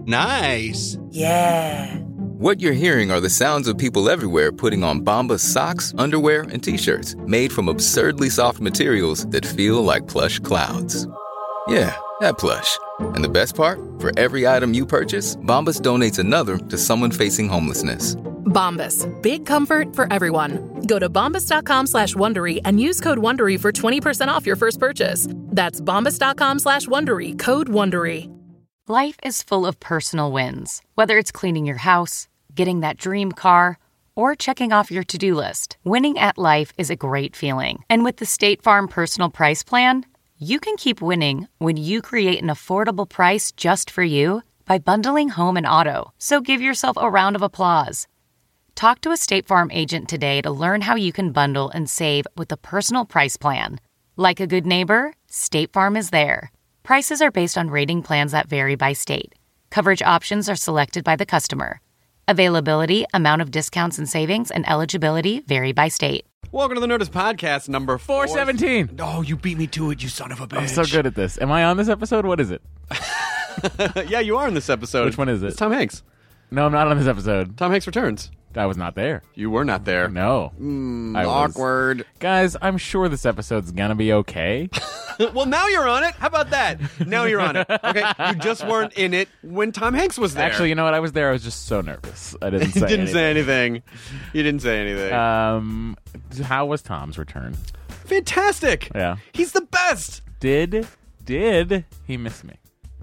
Nice. Yeah. What you're hearing are the sounds of people everywhere putting on Bombas socks, underwear, and T-shirts made from absurdly soft materials that feel like plush clouds. Yeah, that plush. And the best part? For every item you purchase, Bombas donates another to someone facing homelessness. Bombas. Big comfort for everyone. Go to bombas.com/Wondery and use code Wondery for 20% off your first purchase. That's bombas.com/Wondery, code Wondery. Life is full of personal wins, whether it's cleaning your house, getting that dream car, or checking off your to-do list. Winning at life is a great feeling. And with the State Farm Personal Price Plan, you can keep winning when you create an affordable price just for you by bundling home and auto. So give yourself a round of applause. Talk to a State Farm agent today to learn how you can bundle and save with the Personal Price Plan. Like a good neighbor, State Farm is there. Prices are based on rating plans that vary by state. Coverage options are selected by the customer. Availability, amount of discounts and savings, and eligibility vary by state. Welcome to the Nerdist Podcast, number 417. Oh, you beat me to it, you son of a bitch. I'm so good at this. Am I on this episode? What is it? Yeah, you are in this episode. Which one is it? It's Tom Hanks. No, I'm not on this episode. Tom Hanks returns. I was not there. You were not there. No. Awkward. Guys, I'm sure this episode's gonna be okay. Well, now you're on it. How about that? Now you're on it. Okay, you just weren't in it when Tom Hanks was there. Actually, you know what? I was there. I was just so nervous. I didn't say didn't say anything. You didn't say anything. How was Tom's return? Fantastic. Yeah. He's the best. Did he miss me?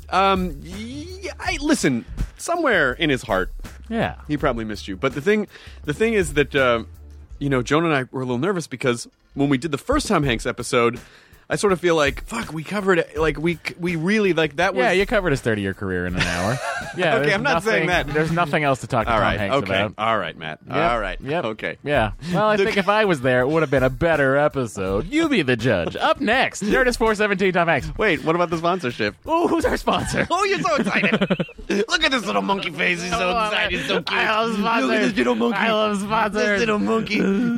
Listen, somewhere in his heart, Yeah. he probably missed you. But the thing is that, Joan and I were a little nervous because when we did the first Tom Hanks episode, I sort of feel like, fuck, we covered it. Like, we really, like, that was... Yeah, you covered his 30-year career in an hour. Yeah. Okay, I'm not saying that. There's nothing else to talk to All Tom right, Hanks okay. about. All right, Matt. Yep. All right. Yep. Okay. Yeah. Well, I think if I was there, it would have been a better episode. You be the judge. Up next, Nerdist 417, Tom Hanks. Wait, what about the sponsorship? Oh, who's our sponsor? Oh, you're so excited. Look at this little monkey face. He's so excited. He's so cute. I love sponsors. Look at this little monkey. I love sponsors. This little monkey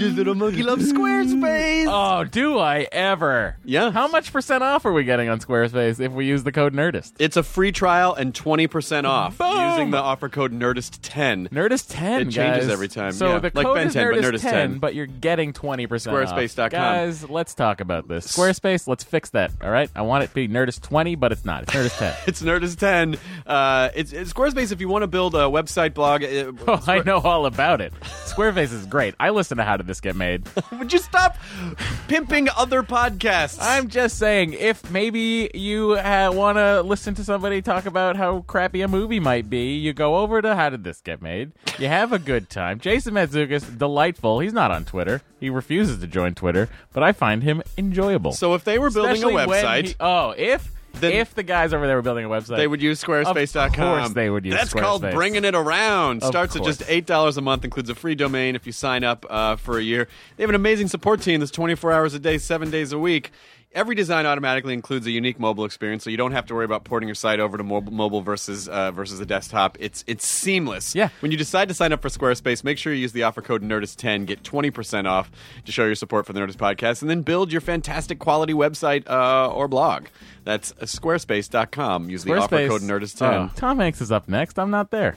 loves Squarespace. Oh, do I ever? Yeah. How much % off are we getting on Squarespace if we use the code Nerdist? It's a free trial and 20% off Boom. using the offer code Nerdist10. Nerdist 10, It changes guys. every time. So Yeah. the Like code Ben is 10, but Nerdist Nerdist 10. but you're getting 20% Squarespace.com. off. Guys, let's talk about this. Squarespace, let's fix that, all right? I want it to be Nerdist 20, but it's not. It's Nerdist 10. It's Nerdist10. It's Squarespace if you want to build a website, blog. Oh, I know all about it. Squarespace is great. I listen to How Did This Get Made. Would you stop pimping other podcasts? I'm just saying, if maybe you want to listen to somebody talk about how crappy a movie might be, you go over to How Did This Get Made. You have a good time. Jason Mantzoukas, delightful. He's not on Twitter. He refuses to join Twitter, but I find him enjoyable. So if they were building Especially a when website... If the guys over there were building a website, they would use Squarespace.com. Of course they would use That's Squarespace. called bringing it around. Of Starts at course. just $8 a month, includes a free domain if you sign up for a year. They have an amazing support team that's 24 hours a day, 7 days a week. Every design automatically includes a unique mobile experience, so you don't have to worry about porting your site over to mobile versus a desktop. It's seamless. Yeah. When you decide to sign up for Squarespace, make sure you use the offer code Nerdist10, get 20% off to show your support for the Nerdist Podcast, and then build your fantastic quality website or blog. That's squarespace.com. Use the offer code Nerdist10. Oh, Tom Hanks is up next. I'm not there.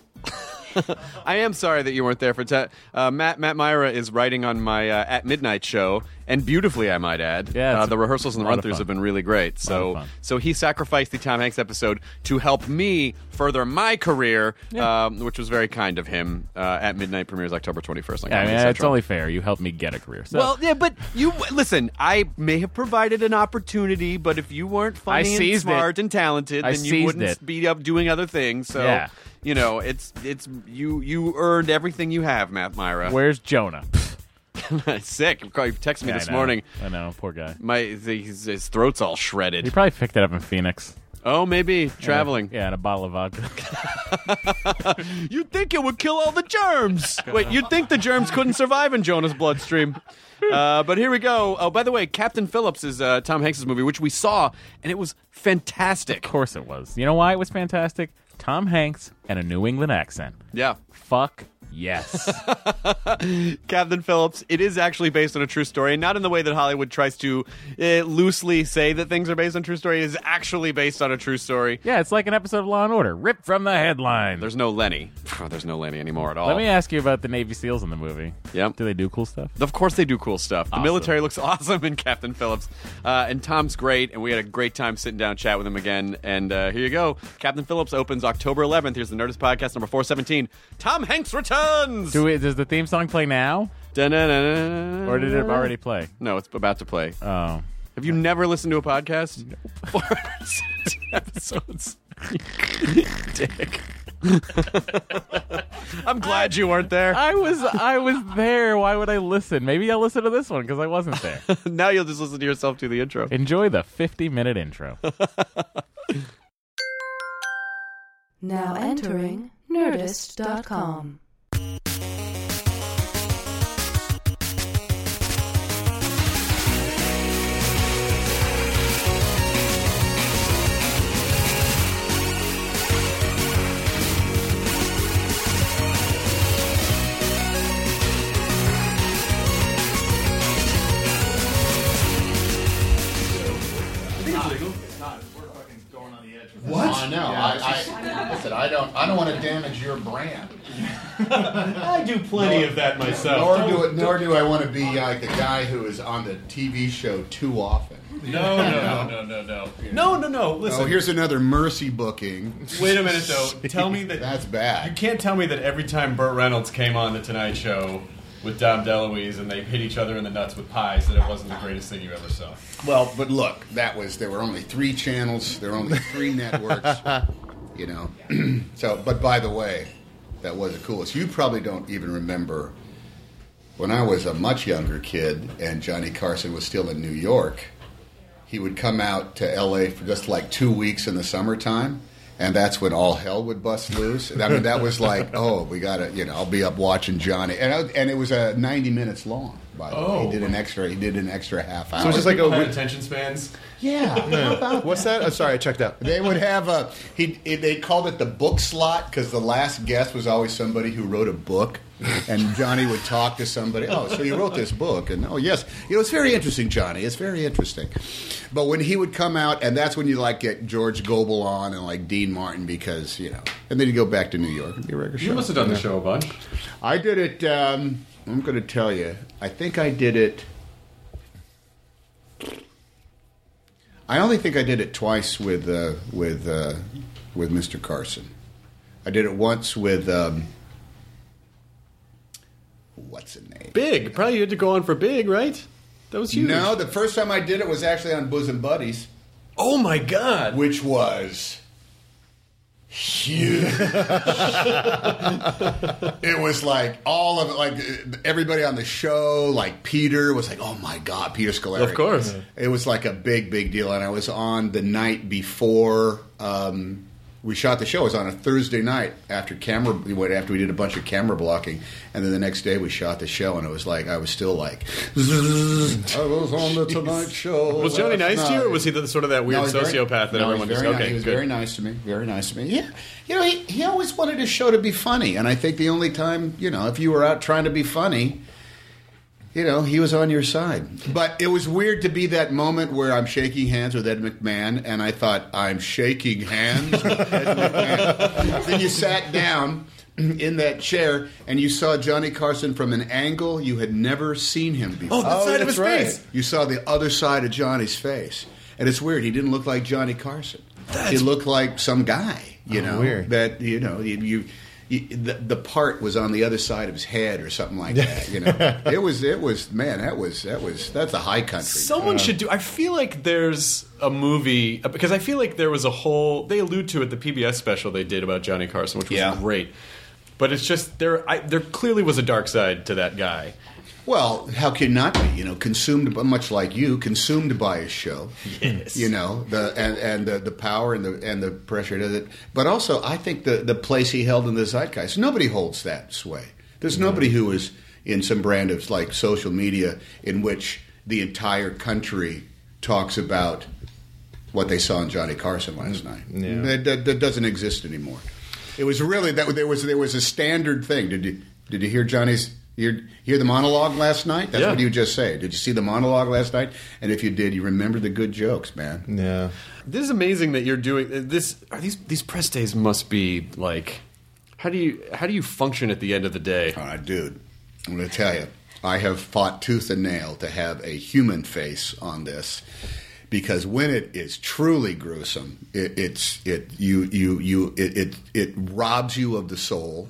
I am sorry that you weren't there for Matt Myra is writing on my At Midnight show, and beautifully, I might add. Yeah, the rehearsals and the run-throughs have been really great. So he sacrificed the Tom Hanks episode to help me further my career, which was very kind of him. At Midnight premieres October 21st. On Comedy It's Central. only fair. You helped me get a career. So. Well, yeah, but you listen. I may have provided an opportunity, but if you weren't funny and smart and talented, then you wouldn't be up doing other things. So. Yeah. You know, it's you earned everything you have, Matt Myra. Where's Jonah? Sick. He texted me this morning. I know, poor guy. His throat's all shredded. He probably picked it up in Phoenix. Oh, maybe traveling. Yeah, and a bottle of vodka. You'd think it would kill all the germs. Wait, you'd think the germs couldn't survive in Jonah's bloodstream. But here we go. Oh, by the way, Captain Phillips is Tom Hanks' movie, which we saw, and it was fantastic. Of course it was. You know why it was fantastic? Tom Hanks and a New England accent. Yeah. Fuck Yes. Captain Phillips, it is actually based on a true story, and not in the way that Hollywood tries to loosely say that things are based on true story. It is actually based on a true story. Yeah, it's like an episode of Law and Order, ripped from the headline. There's no Lenny. There's no Lenny anymore at all. Let me ask you about the Navy SEALs in the movie. Yep. Do they do cool stuff? Of course they do cool stuff. The Awesome. military looks awesome in Captain Phillips. And Tom's great, and we had a great time sitting down chat with him again. And here you go. Captain Phillips opens October 11th. Here's the Nerdist Podcast number 417. Tom Hanks returns! Does the theme song play now? Da-na-na-na-na-na. Or did it already play? No, it's about to play. Oh. Have you never listened to a podcast? Nope. 417 episodes. Dick. I'm glad you weren't there. I was there. Why would I listen? Maybe I'll listen to this one because I wasn't there. Now you'll just listen to yourself do the intro. Enjoy the 50-minute intro. Now entering Nerdist.com. What? I know. I said I don't want to damage your brand. I do plenty of that myself. Nor do I want to be like the guy who is on the TV show too often. No. Listen. Oh, here's another Mercy booking. Wait a minute, though. Tell me that That's bad. You can't tell me that every time Burt Reynolds came on the Tonight Show with Dom DeLuise and they hit each other in the nuts with pies, that it wasn't the greatest thing you ever saw. Well, but look, there were only 3 channels, there were only 3 networks, you know. So, but by the way, that was the coolest. You probably don't even remember when I was a much younger kid and Johnny Carson was still in New York. He would come out to L.A. for just like 2 weeks in the summertime. And that's when all hell would bust loose. I mean, that was like, oh, we got to, I'll be up watching Johnny. And it was 90 minutes long, by the way. He did an extra half hour. So it's just like attention spans? Yeah. How about What's that? I'm sorry, I checked out. They would have they called it the book slot because the last guest was always somebody who wrote a book. And Johnny would talk to somebody. Oh, so you wrote this book? And oh, yes, it's very interesting, Johnny. It's very interesting. But when he would come out, and that's when you like get George Gobel on and like Dean Martin because and then you go back to New York and be a regular show. You must have done the show a bunch. I did it. I'm going to tell you. I think I did it. I only think I did it twice with Mr. Carson. I did it once with. What's the name? Big. Probably you had to go on for Big, right? That was huge. No, the first time I did it was actually on Bosom Buddies, Oh, my God. which was huge. It was like all of it, like everybody on the show, like Peter was like, oh my God, Peter Scolari. Of course. It was like a big, big deal. And I was on the night before we shot the show. It was on a Thursday night after we did a bunch of camera blocking. And then the next day we shot the show. And it was like, I was still like, I was on the Tonight Show. Was Johnny nice to you, or was he sort of that weird No, sociopath that everyone just... Okay, he was good. very nice to me. Very nice to me. Yeah. He always wanted his show to be funny. And I think the only time, if you were out trying to be funny, he was on your side. But it was weird to be that moment where I'm shaking hands with Ed McMahon, and I thought, I'm shaking hands with Ed McMahon. Then you sat down in that chair, and you saw Johnny Carson from an angle you had never seen him before. Oh, that side of his that's right. face. You saw the other side of Johnny's face. And it's weird. He didn't look like Johnny Carson. He looked like some guy, weird. that, the part was on the other side of his head or something like that. It was man, that's a high country. Someone should do... I feel like there's a movie... Because I feel like there was a whole... They allude to it, the PBS special they did about Johnny Carson, which was great. But it's just... There clearly was a dark side to that guy. Well, how can not be? Consumed, much like you, consumed by his show. Yes. The power and the pressure to it. But also, I think the place he held in the zeitgeist. Nobody holds that sway. There's nobody who is in some brand of like social media in which the entire country talks about what they saw in Johnny Carson last night. Yeah. That doesn't exist anymore. It was really that there was a standard thing to do. Did you hear Johnny's? Hear the monologue last night? That's what you just say. Did you see the monologue last night? And if you did, you remember the good jokes, man. Yeah. This is amazing that you're doing this. These press days must be like. How do you function at the end of the day? All right, dude. I'm going to tell you. I have fought tooth and nail to have a human face on this, because when it is truly gruesome, it robs you of the soul.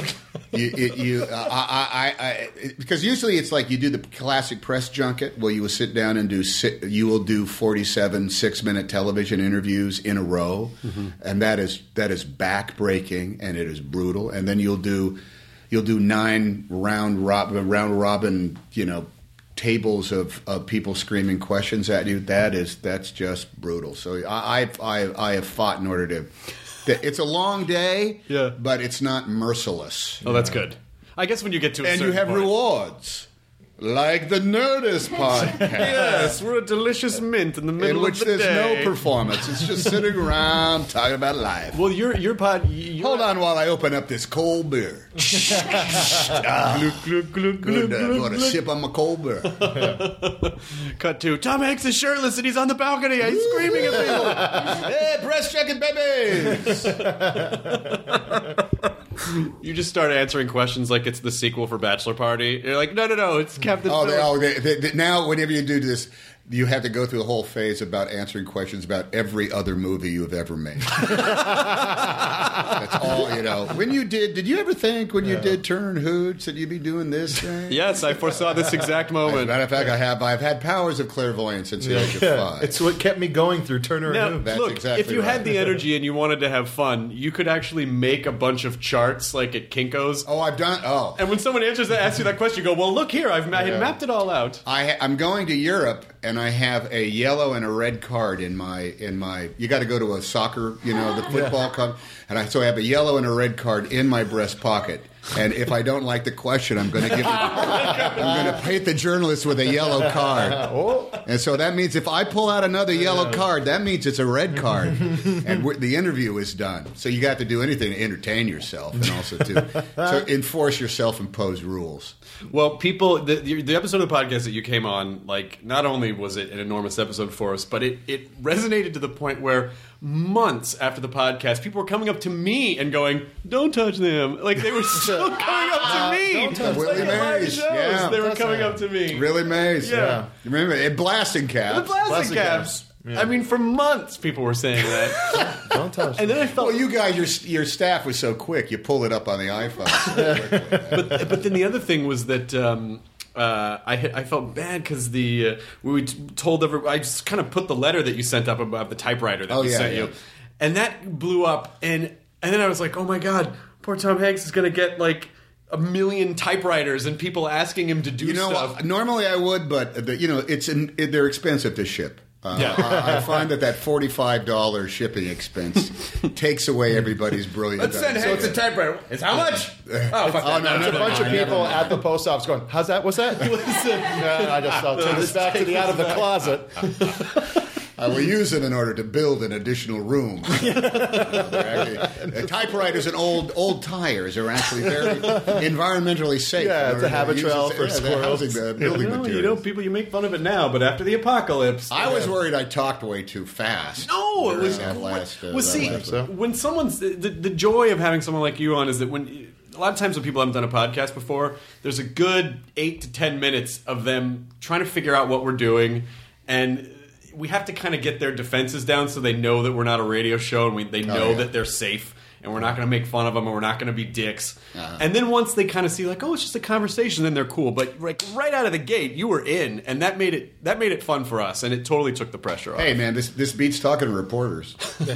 Because usually it's like you do the classic press junket where you will sit down and you will do 47 6-minute television interviews in a row, and that is backbreaking and it is brutal. And then you'll do 9 round robin, tables of people screaming questions at you. That's just brutal. So I have fought in order to. It's a long day, but it's not merciless. Oh, that's good. I guess when you get to and you have rewards. Like the Nerdist podcast. Yes, we're a delicious mint in the middle of the day. In which there's no performance. It's just sitting around talking about life. Well, your pod... Hold on while I open up this cold beer. Good. Want to sip on my cold beer. Cut to Tom Hanks is shirtless and he's on the balcony. He's screaming at people. Hey, press checking babies. You just start answering questions like it's the sequel for Bachelor Party. You're like, no, it's Captain Phillips. Now, whenever you do this, you have to go through the whole phase about answering questions about every other movie you have ever made. That's all, When you did you ever think when you did Turner and Hooch that you'd be doing this thing? Yes, I foresaw this exact moment. As a matter of fact, I've had powers of clairvoyance since the age of 5. It's what kept me going through Turner and Hooch. That's look, exactly if you right. had the energy and you wanted to have fun, you could actually make a bunch of charts like at Kinko's. Oh, I've done. Oh, and when someone asks you that question, you go, "Well, look here, I mapped it all out." I'm going to Europe, and I have a yellow and a red card in my. You got to go to a soccer, the football card, and so I have a yellow and a red card in my breast pocket. And if I don't like the question, I'm going to paint the journalist with a yellow card. And so that means if I pull out another yellow card, that means it's a red card. And the interview is done. So you got to do anything to entertain yourself and also to enforce your self-imposed rules. Well, people, the episode of the podcast that you came on, like, not only was it an enormous episode for us, but it resonated to the point where months after the podcast, people were coming up to me and going, "Don't touch them." Like, they were still coming up to me. Don't touch Willie Mays. Yeah. They were coming up to me. Willie Mays. Yeah. Remember, and blasting caps. The blasting caps. Yeah. I mean, for months, people were saying that. Don't touch. And then I felt, well, you guys, your staff was so quick. You pull it up on the iPhone. but then the other thing was that I felt bad because we told everybody. I just kind of put the letter that you sent up about the typewriter that we sent you, and that blew up. And then I was like, oh my god, poor Tom Hanks is going to get like 1 million typewriters and people asking him to do stuff. Normally I would, but they're expensive to ship. I find that $45 shipping expense takes away everydy's brilliance. So it's a typewriter. It's how much? There's a bunch of people at the post office going, "How's that? What's that?" I'll take this back to the out of the closet. I will use it in order to build an additional room. Typewriters and old tires are actually very environmentally safe. Yeah, it's a habit trail for squirrels. Building materials. People, you make fun of it now, but after the apocalypse, I was worried I talked way too fast. No, it was when someone's the joy of having someone like you on is that when. A lot of times when people haven't done a podcast before, there's a good 8 to 10 minutes of them trying to figure out what we're doing, and we have to kind of get their defenses down so they know that we're not a radio show and they know that they're safe and we're not going to make fun of them and we're not going to be dicks. And then once they kind of see like, oh, it's just a conversation, then they're cool. But right out of the gate, you were in, and that made it fun for us, and it totally took the pressure off. Hey, man, this beats talking to reporters.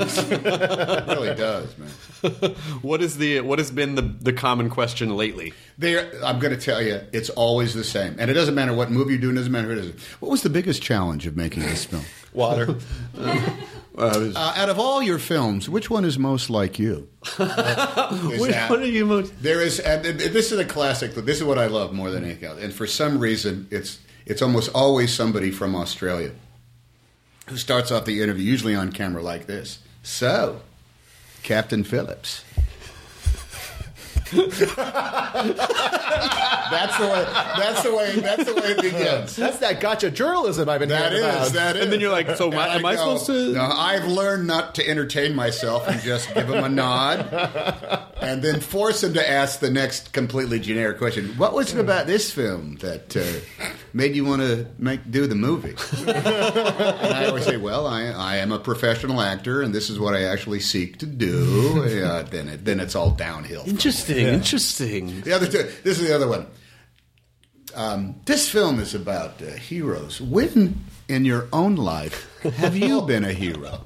It really does, man. What has been the common question lately? I'm going to tell you, it's always the same. And it doesn't matter what movie you're doing, it doesn't matter who it is. What was the biggest challenge of making this film? Water. Out of all your films, which one is most like you? What are you most? There is, and this is a classic. This is what I love more than anything else. And for some reason, it's almost always somebody from Australia who starts off the interview, usually on camera like this. So, Captain Phillips, That's the way it begins. That's that gotcha journalism I've been hearing about. That is. And then you're like, so am I supposed to? No, I've learned not to entertain myself and just give him a nod, and then force him to ask the next completely generic question. What was it about this film that made you want to do the movie? And I always say, well, I am a professional actor, and this is what I actually seek to do. Then it's all downhill. Interesting. This is the other one. This film is about heroes. When in your own life have you been a hero?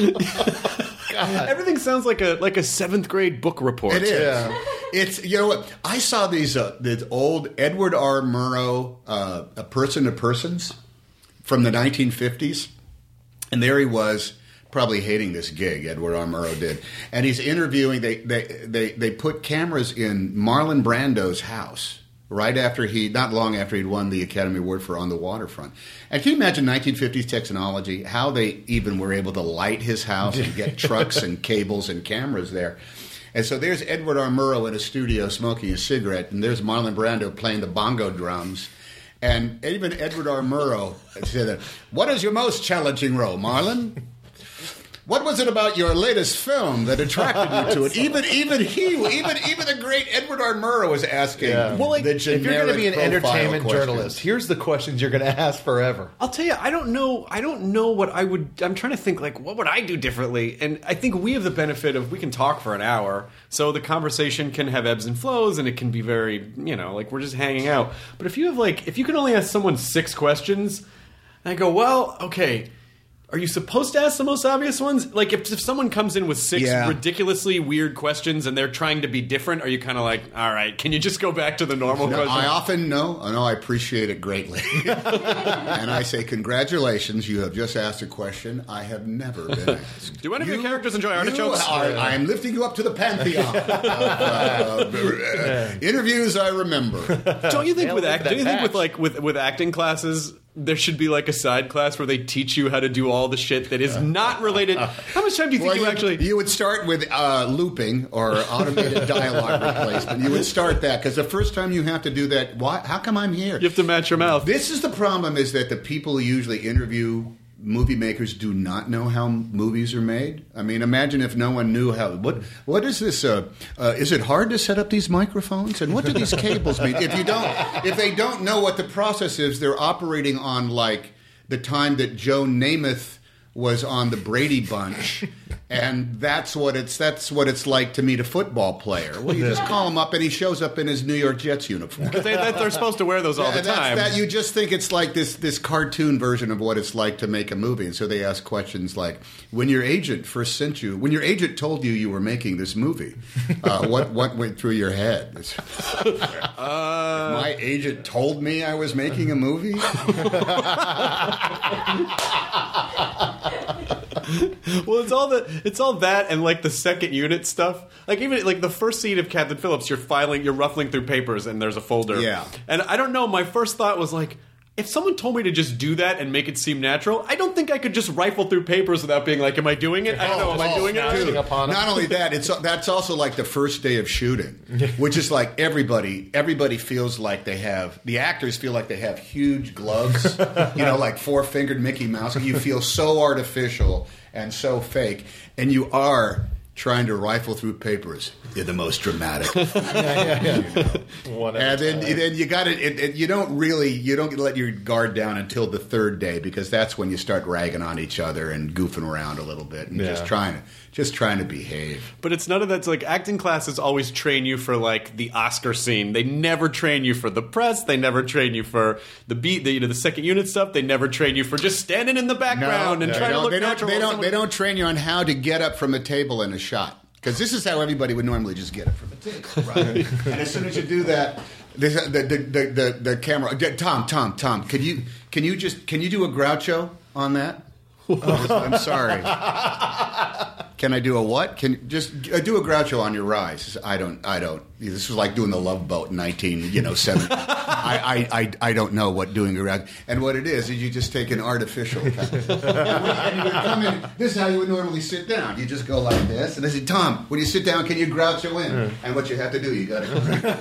Everything sounds like a 7th grade book report. It is. Yeah. It's what I saw these old Edward R. Murrow Person to Persons from the 1950s, and there he was. Probably hating this gig, Edward R. Murrow did, and he's interviewing. They put cameras in Marlon Brando's house not long after he'd won the Academy Award for On the Waterfront. And can you imagine 1950s technology? How they even were able to light his house and get trucks and cables and cameras there. And so there's Edward R. Murrow in a studio smoking a cigarette, and there's Marlon Brando playing the bongo drums. And even Edward R. Murrow said, "What is your most challenging role, Marlon? What was it about your latest film that attracted you to it?" Even the great Edward R. Murrow was asking. Yeah. Well, if you're going to be an entertainment journalist, here's the questions you're going to ask forever. I'll tell you, I don't know what I would. I'm trying to think, like, what would I do differently? And I think we have the benefit of we can talk for an hour, so the conversation can have ebbs and flows, and it can be very, like we're just hanging out. But if you can only ask someone 6 questions, and I go, well, okay. Are you supposed to ask the most obvious ones? Like, if someone comes in with 6 ridiculously weird questions and they're trying to be different, are you kind of like, all right, can you just go back to the normal question? I often I appreciate it greatly. And I say, congratulations, you have just asked a question I have never been asked. Do any of your characters enjoy artichokes? I am lifting you up to the pantheon of interviews I remember. Don't you think with acting classes, there should be like a side class where they teach you how to do all the shit that is not related? How much time do you think You would start with looping or automated dialogue replacement. You would start that because the first time you have to do that, how come I'm here? You have to match your mouth. This is the problem: is that the people who usually interview movie makers do not know how movies are made. I mean, imagine if no one knew how. What is this? Is it hard to set up these microphones? And what do these cables mean? If they don't know what the process is, they're operating on like the time that Joe Namath was on the Brady Bunch, and that's what it's like to meet a football player. Well, you just call him up, and he shows up in his New York Jets uniform. They're supposed to wear those all the time. You just think it's like this cartoon version of what it's like to make a movie, and so they ask questions like, when your agent first sent you, when your agent told you were making this movie, what went through your head? My agent told me I was making a movie? Well, it's all that and like the second unit stuff. Like even like the first scene of Captain Phillips, you're ruffling through papers and there's a folder. Yeah. And I don't know, my first thought was like, if someone told me to just do that and make it seem natural, I don't think I could just rifle through papers without being like, am I doing it? I don't know, am I doing it right? Not only that, that's also like the first day of shooting, which is like everybody feels like the actors feel like they have huge gloves, like 4-fingered Mickey Mouse. You feel so artificial and so fake, and you are trying to rifle through papers. You're the most dramatic. And then you got it. You don't let your guard down until the 3rd day, because that's when you start ragging on each other and goofing around a little bit and just trying to behave. But it's none of that. It's like acting classes always train you for like the Oscar scene. They never train you for the press. They never train you for the second unit stuff. They never train you for just standing in the background and trying to look natural. They don't train you on how to get up from a table in a shot. Because this is how everybody would normally just get it from a table, right? And as soon as you do that, the camera. Tom, can you do a Groucho on that? I'm sorry. Can I do a what? Can just do a Groucho on your rise? I don't. this was like doing the Love Boat in 1970. I don't know what doing around. And what it is you just take an artificial kind of, and you come in. This is how you would normally sit down. You just go like this, and they say, Tom, when you sit down, can you Groucho in? And what you have to do, you got to.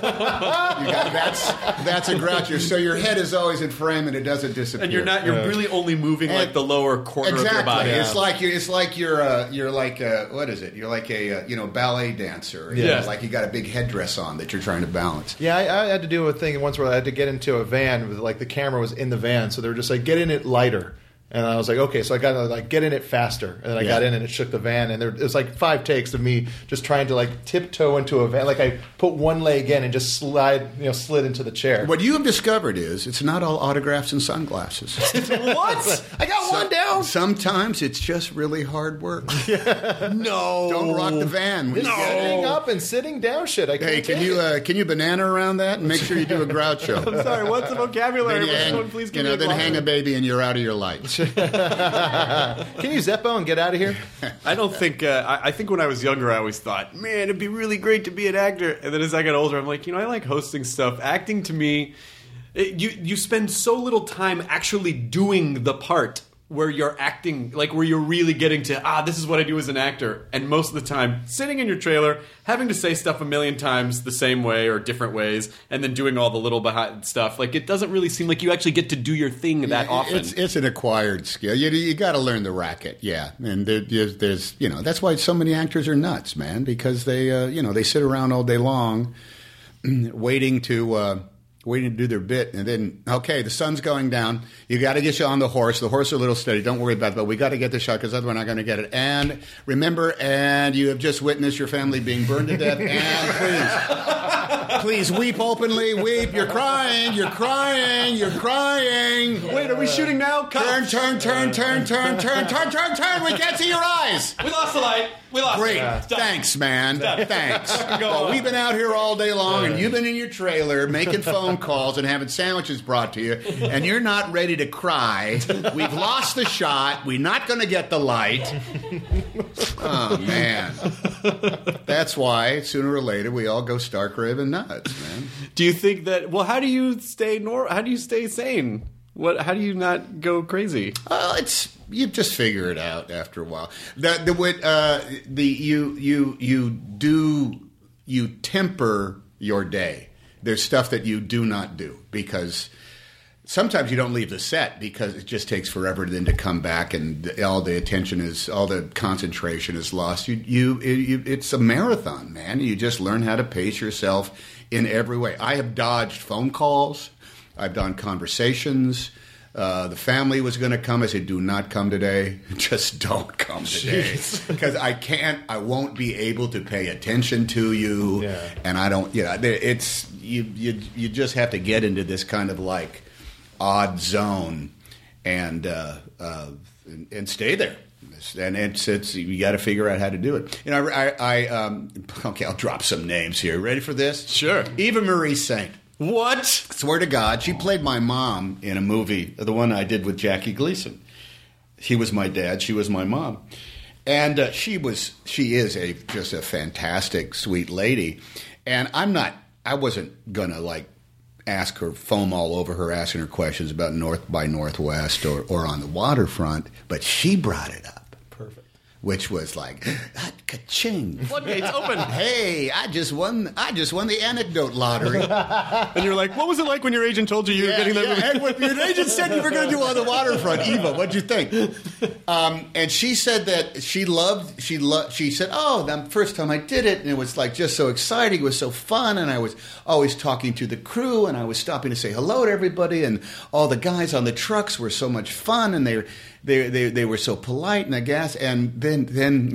That's a Groucho. So your head is always in frame, and it doesn't disappear. And you're really only moving like the lower quarter of your body. It's like you're like what is it? You're like a ballet dancer. Like you got a big headdress on that you're trying to balance. Yeah, I had to do a thing once where I had to get into a van with like the camera was in the van, so they were just like, get in it lighter. And I was like, okay, so I got to like get in it faster, and then I got in and it shook the van, and it was like 5 takes of me just trying to like tiptoe into a van, like I put one leg in and just slid into the chair. What you have discovered is it's not all autographs and sunglasses. What? I got one down. Sometimes it's just really hard work. No, don't rock the van. Sitting up and sitting down, shit. I can't. Hey, can you banana around that and make sure you do a Groucho? I'm sorry. What's the vocabulary? Please give me a then hang a baby and you're out of your light. Can you Zeppo and get out of here? I don't think. I think when I was younger, I always thought, man, it'd be really great to be an actor. And then as I got older, I'm like, I like hosting stuff. Acting to me, you spend so little time actually doing the part where you're acting, like where you're really getting to, this is what I do as an actor. And most of the time, sitting in your trailer, having to say stuff a million times the same way or different ways, and then doing all the little behind stuff. Like, it doesn't really seem like you actually get to do your thing that often. It's an acquired skill. You got to learn the racket, And there's that's why so many actors are nuts, man, because they sit around all day long waiting to do their bit, and then, okay, the sun's going down. You got to get you on the horse. The horse is a little steady. Don't worry about it, but we got to get the shot because otherwise we're not going to get it. And remember, and you have just witnessed your family being burned to death. And please weep openly. Weep. You're crying. You're crying. You're crying. Wait, are we shooting now? Turn. We can't see your eyes. We lost the light. We lost Great. it. Thanks, man. Thanks. Well, we've been out here all day long, and you've been in your trailer making phone calls and having sandwiches brought to you, and you're not ready to cry. We've lost the shot. We're not going to get the light. Oh, man. That's why, sooner or later, we all go stark raving nuts, man. Do you think that... Well, how do you stay How do you stay sane? How do you not go crazy? You just figure it out after a while. You temper your day. There's stuff that you do not do because sometimes you don't leave the set because it just takes forever then to come back and all the concentration is lost. It's a marathon, man. You just learn how to pace yourself in every way. I have dodged phone calls. I've done conversations. The family was going to come. I said, do not come today. Just don't come today. Because I won't be able to pay attention to you. Yeah. And I don't, it's, you just have to get into this kind of like odd zone and stay there. And it's you got to figure out how to do it. Okay, I'll drop some names here. Ready for this? Sure. Eva Marie Saint. What? Swear to God, she played my mom in a movie, the one I did with Jackie Gleason. He was my dad, she was my mom. And she is just a fantastic, sweet lady. And I wasn't going to like ask her, foam all over her, asking her questions about North by Northwest or on the waterfront, but she brought it up. Perfect. Which was like, ka-ching. Floodgates open. Hey, I just won the anecdote lottery. And you're like, what was it like when your agent told you were getting that movie? And when your agent said you were going to do On the Waterfront, Eva, what'd you think? And she said that she said, the first time I did it, and it was like just so exciting, it was so fun, and I was always talking to the crew, and I was stopping to say hello to everybody, and all the guys on the trucks were so much fun, and they were so polite, and I guess, and then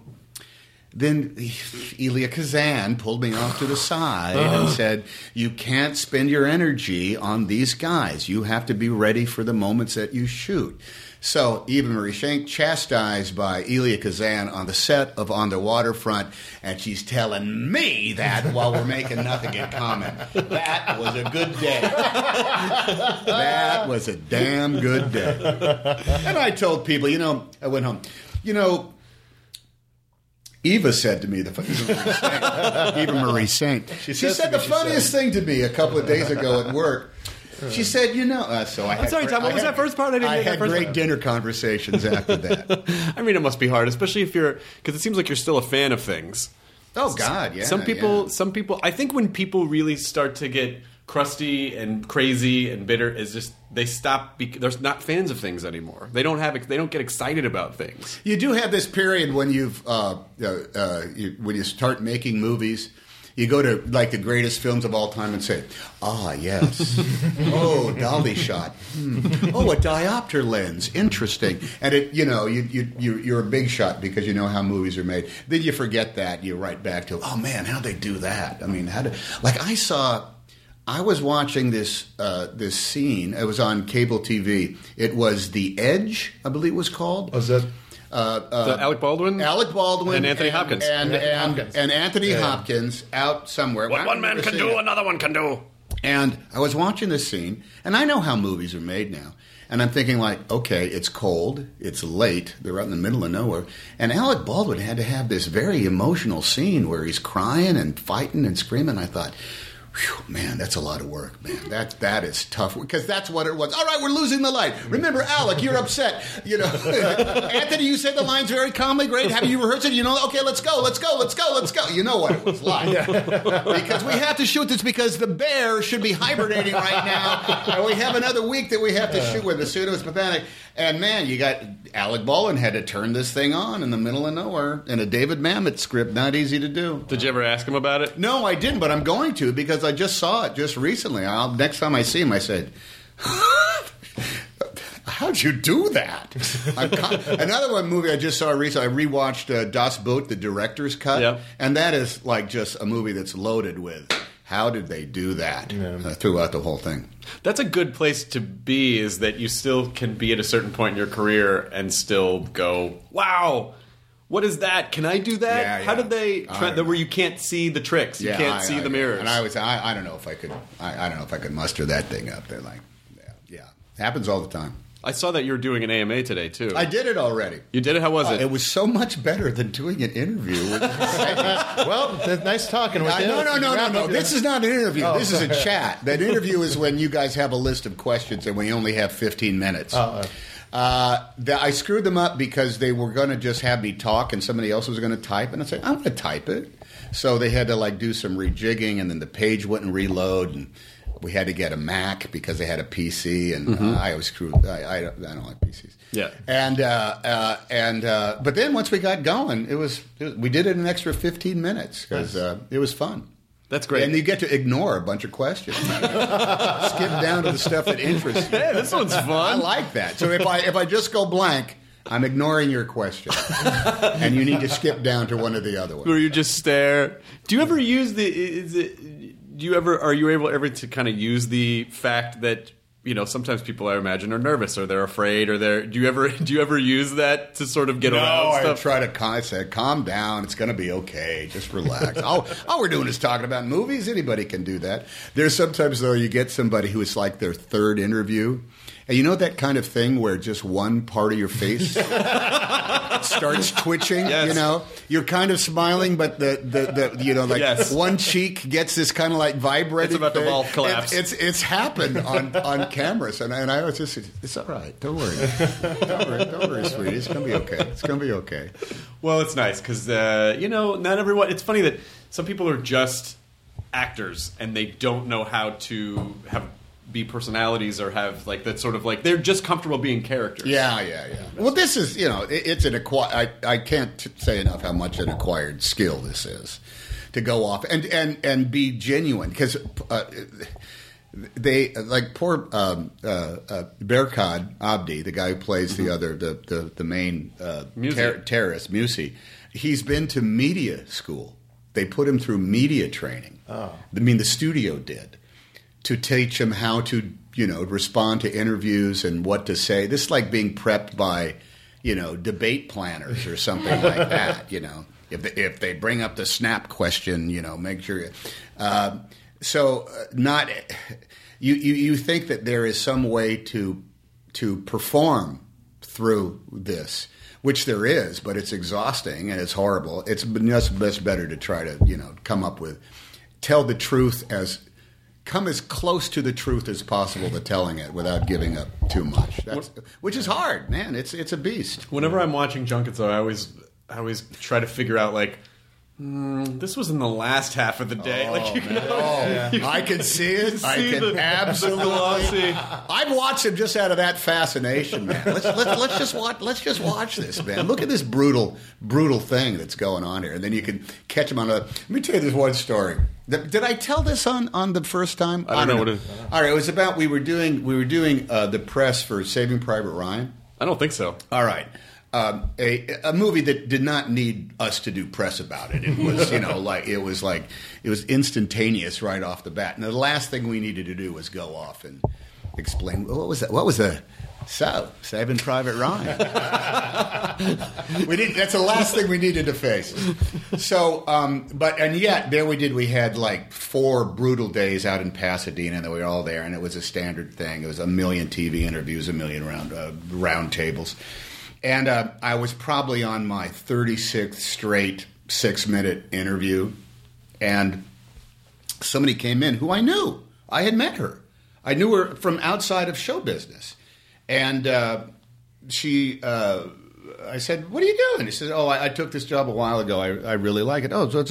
Elia Kazan pulled me off to the side and said, you can't spend your energy on these guys. You have to be ready for the moments that you shoot. So Eva Marie Saint chastised by Elia Kazan on the set of On the Waterfront, and she's telling me that while we're making nothing in common. That was a good day. That was a damn good day. And I told people, I went home, Eva said to me, Eva Marie Saint, she said the funniest thing to me a couple of days ago at work. She said, so I I'm sorry, Tom, what was that first part? I had great dinner conversations after that. I mean, it must be hard, especially if because it seems like you're still a fan of things. Oh, God, yeah. Some people, I think when people really start to get crusty and crazy and bitter, is just they stop. They're not fans of things anymore. They don't get excited about things. You do have this period when when you start making movies. You go to like the greatest films of all time and say, "Ah, yes, oh, dolly shot, oh, a diopter lens, interesting." And you're a big shot because you know how movies are made. Then you forget that. You're right back to, "Oh man, how'd they do that?" I mean, I was watching this scene. It was on cable TV. It was The Edge, I believe it was called. Was that? Alec Baldwin? Alec Baldwin. And Anthony Hopkins. And Anthony Hopkins out somewhere. What one man can do, another one can do. And I was watching this scene, and I know how movies are made now. And I'm thinking like, okay, it's cold, it's late, they're out in the middle of nowhere. And Alec Baldwin had to have this very emotional scene where he's crying and fighting and screaming. I thought, whew, man, that's a lot of work, man. That is tough because that's what it was. All right, we're losing the light. Remember, Alec, you're upset. Anthony, you said the lines very calmly. Great. Have you rehearsed it? Okay, let's go. You know what it was like. Because we have to shoot this because the bear should be hibernating right now, and we have another week that we have to shoot with. The suit was pathetic. And man, you got Alec Baldwin had to turn this thing on in the middle of nowhere in a David Mamet script. Not easy to do. Did you ever ask him about it? No, I didn't, but I'm going to because I just saw it just recently. Next time I see him, I said, "How'd you do that?" Another movie I just saw recently, I rewatched Das Boot, the director's cut, and that is like just a movie that's loaded with how did they do that throughout the whole thing. That's a good place to be, is that you still can be at a certain point in your career and still go, wow, what is that? Can I do that? Yeah. How did they where you can't see the tricks, you can't see the mirrors? And I don't know if I could. I don't know if I could muster that thing up. They're like, yeah, happens all the time. I saw that you were doing an AMA today too. I did it already. You did it? How was it? It was so much better than doing an interview. Well, nice talking with you. No. This is not an interview. Oh. This is a chat. That interview is when you guys have a list of questions and we only have 15 minutes. I screwed them up because they were going to just have me talk and somebody else was going to type. And I said, I'm going to type it. So they had to do some rejigging and then the page wouldn't reload and we had to get a Mac because they had a PC, and I always screw. I don't like PCs. Yeah. But then once we got going, we did it in an extra 15 minutes because it was fun. That's great. And you get to ignore a bunch of questions. Skip down to the stuff that interests you. Hey, this one's fun. I like that. So if I just go blank, I'm ignoring your question, and you need to skip down to one of the other ones. Where you just stare. Do you ever use are you able ever to kind of use the fact that, sometimes people, I imagine, are nervous or they're afraid or do you ever use that to sort of get around stuff? I try to say, calm down, it's going to be okay, just relax. all we're doing is talking about movies. Anybody can do that. There's sometimes, though, you get somebody who is like their third interview. And you know that kind of thing where just one part of your face starts twitching? Yes. You're kind of smiling, but yes. One cheek gets this kind of like vibrating. It's about to all collapse. It's happened on cameras, and I was just, it's all right. Don't worry, sweetie. It's gonna be okay. Well, it's nice because not everyone. It's funny that some people are just actors and they don't know how to be personalities or have that sort of they're just comfortable being characters. Yeah. Well, this is it's an acquired. I can't say enough how much an acquired skill this is to go off and be genuine because they poor Berkhad Abdi, the guy who plays the main terrorist Musi. He's been to media school. They put him through media training. The studio did. To teach him how to, respond to interviews and what to say. This is like being prepped by, debate planners or something like that. If they bring up the snap question, make sure. You think that there is some way to perform through this. which there is, but it's exhausting and it's horrible. It's just better to try to, tell the truth come as close to the truth as possible to telling it without giving up too much. Which is hard, man. It's a beast. Whenever I'm watching junkets, though, I always try to figure out like. This was in the last half of the day. I can see it. I can absolutely. I'd watch him just out of that fascination, man. Let's just watch this, man. Look at this brutal thing that's going on here, and then you can catch him on a. Let me tell you this one story. Did I tell this on the first time? I don't know what it is. All right, it was about we were doing the press for Saving Private Ryan. I don't think so. All right. A movie that did not need us to do press about it. It was, it was instantaneous right off the bat. And the last thing we needed to do was go off and explain what was that? What was Saving Private Ryan? That's the last thing we needed to face. So, and yet there we did. We had like 4 brutal days out in Pasadena, and we were all there, and it was a standard thing. It was 1 million TV interviews, 1 million round tables. And I was probably on my 36th straight 6-minute interview, and somebody came in who I knew. I had met her. I knew her from outside of show business. And I said, "What are you doing?" He said, "Oh, I took this job a while ago. I really like it." "Oh, so it's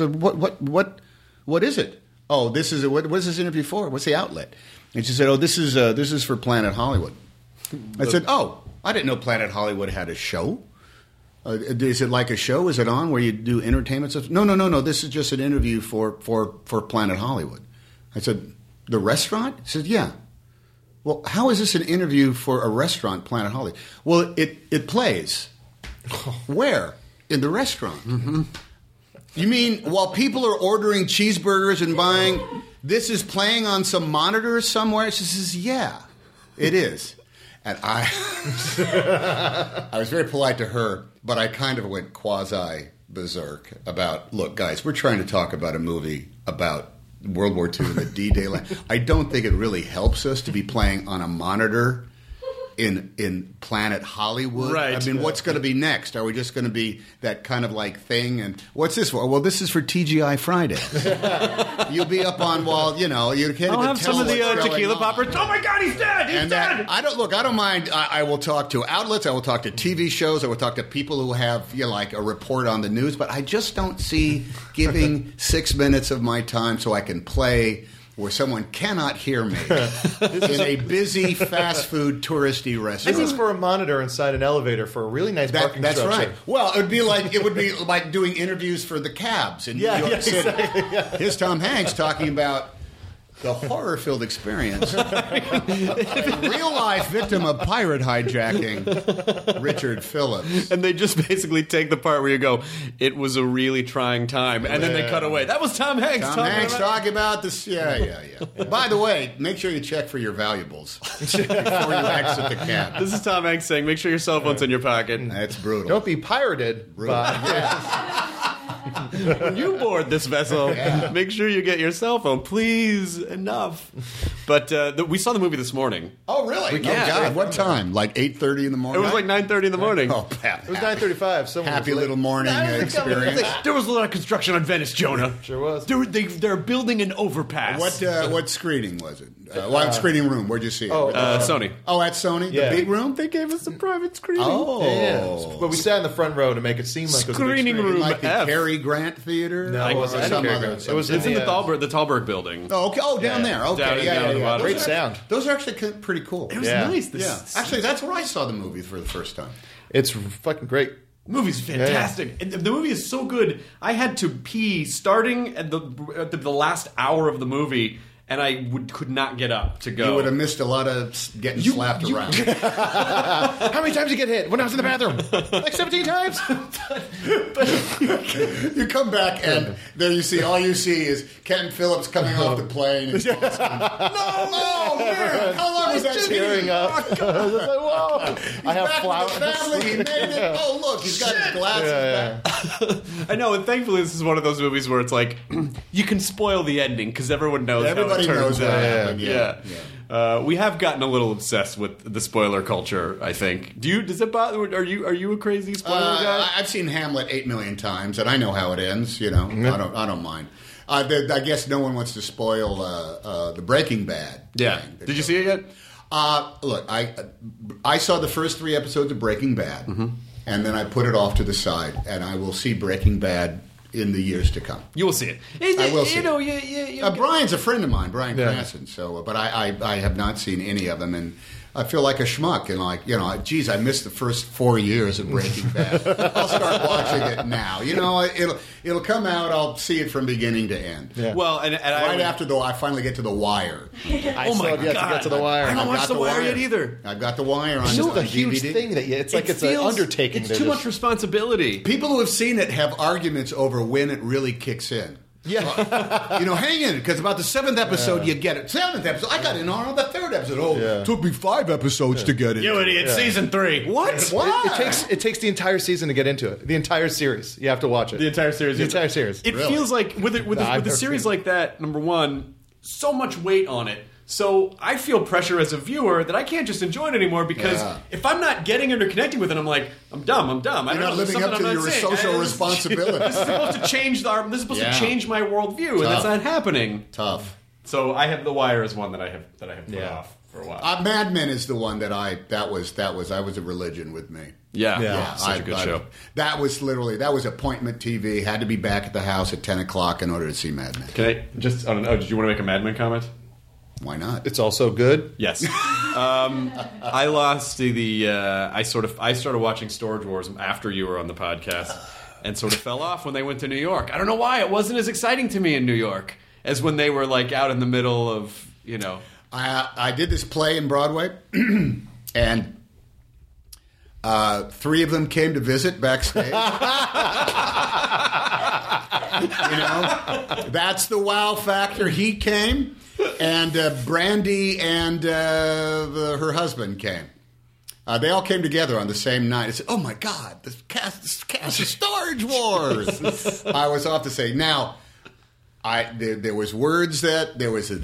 what is it?" "Oh, this is what is this interview for? What's the outlet?" And she said, "Oh, this is for Planet Hollywood." I said, "Oh, I didn't know Planet Hollywood had a show. Is it like a show? Is it on where you do entertainment stuff?" No. This is just an interview for Planet Hollywood." I said, "The restaurant?" He said, "Yeah." "Well, how is this an interview for a restaurant, Planet Hollywood?" "Well, it plays." "Where?" "In the restaurant." Mm-hmm. "You mean while people are ordering cheeseburgers and buying, this is playing on some monitors somewhere?" She says, "Yeah, it is." And I was very polite to her, but I kind of went quasi-berserk about, "Look, guys, we're trying to talk about a movie about World War II and the D-Day land. I don't think it really helps us to be playing on a monitor in Planet Hollywood. Right. I mean, what's going to be next? Are we just going to be that kind of like thing? And what's this for?" "Well, this is for TGI Fridays." You'll be up on you can't even I'll have tell some of the what's going tequila on. poppers. Oh my God, he's dead! He's dead! I don't mind. I will talk to outlets. I will talk to TV shows. I will talk to people who have like a report on the news. But I just don't see giving 6 minutes of my time so I can play where someone cannot hear me in a busy fast food touristy restaurant. This is for a monitor inside an elevator for a really nice parking That's structure. right. Well, it would be like doing interviews for the cabs in New York City. Exactly, yeah. Here's Tom Hanks talking about the horror-filled experience. A real-life victim of pirate hijacking, Richard Phillips. And they just basically take the part where you go, "It was a really trying time," and then they cut away. That was Tom Hanks. Talking about this. Yeah. By the way, make sure you check for your valuables before you exit the cab. This is Tom Hanks saying, "Make sure your cell phone's in your pocket." That's brutal. Don't be pirated. When you board this vessel, make sure you get your cell phone, please. Enough. But we saw the movie this morning. Oh, really? Yeah. Oh, God. What time? Like 8:30 in the morning? It was like 9:30 in the morning. Oh, Pat. It was 9:35. Happy little morning experience. There was a lot of construction on Venice, Jonah. Sure was. They're building an overpass. What screening was it? What screening room? Where'd you see it? Sony. Oh, at Sony? Yeah. The big room? They gave us a private screening. Oh. Yeah. But we sat in the front row to make it seem like it was a big Screening screen. room. Like the F. Cary Grant Theater? No, it wasn't. Or I some didn't other- care. It was It's in the the, Thalberg building. Oh, okay. Oh, down there. Okay. Down at the bottom. Great sound. Those are actually pretty cool. It was Yeah. nice. Yeah. Actually, that's where I saw the movie for the first time. It's fucking great. The movie's fantastic. And the movie is so good. I had to pee starting at the last hour of the movie, and I could not get up to go. You would have missed a lot of getting slapped around. How many times did you get hit when I was in the bathroom? Like 17 times? You come back and there all you see is Ken Phillips coming off the plane. And no, man, how long was that Tearing up. I was just like, whoa. I have back flowers. with the family. He made it. Oh, look, he's got his glasses back. I know, and thankfully this is one of those movies where it's like, you can spoil the ending because everyone knows Everybody Everybody knows turns what out. happened. Yeah. We have gotten a little obsessed with the spoiler culture, I think. Does it bother? Are you a crazy spoiler guy? I've seen Hamlet 8 million times, and I know how it ends. You know, I don't mind. I guess no one wants to spoil the Breaking Bad. Yeah. thing. Did you see it yet? Look, I saw the first 3 episodes of Breaking Bad, and then I put it off to the side, and I will see Breaking Bad in the years to come. You will see it. I will see it. You Brian's a friend of mine, Brian Cranston. So, but I have not seen any of them, and I feel like a schmuck. And geez, I missed the first 4 years of Breaking Bad. I'll start watching it now. It'll come out. I'll see it from beginning to end. Yeah. Well, and Right after I finally get to The Wire. I still have yet to get to The Wire. I don't watch got The Wire yet either. I've got The Wire on It's just a DVD. huge thing that it's like it's an undertaking. It's too much responsibility. People who have seen it have arguments over when it really kicks in. Yeah. Hang in, because about the 7th episode you get it. 7th episode, I got in on the 3rd episode. It took me 5 episodes to get it. You idiot! Season 3. What? What? It takes the entire season to get into it. The entire series. You have to watch it. The entire series. The entire series. It feels like with a series like that. Number one, so much weight on it. So I feel pressure as a viewer that I can't just enjoy it anymore because if I'm not getting it or connecting with it, I'm like, I'm dumb. You're not living up to your social responsibility. This is supposed to change this is supposed to change my worldview, and that's not happening. Tough. So I have The Wire as one that I have put off for a while. Mad Men is the one that that was a religion with me. Yeah. Such a good show. That was appointment TV. Had to be back at the house at 10 o'clock in order to see Mad Men. Can I just? Did you want to make a Mad Men comment? Why not? It's also good. Yes. I lost I started watching Storage Wars after you were on the podcast and sort of fell off when they went to New York. I don't know why. It wasn't as exciting to me in New York as when they were like out in the middle of, I did this play in Broadway and 3 of them came to visit backstage. That's the wow factor. He came. And Brandy and her husband came. They all came together on the same night. I said, "Oh my God, this cast is Storage Wars." I was off to say now. There was words that there was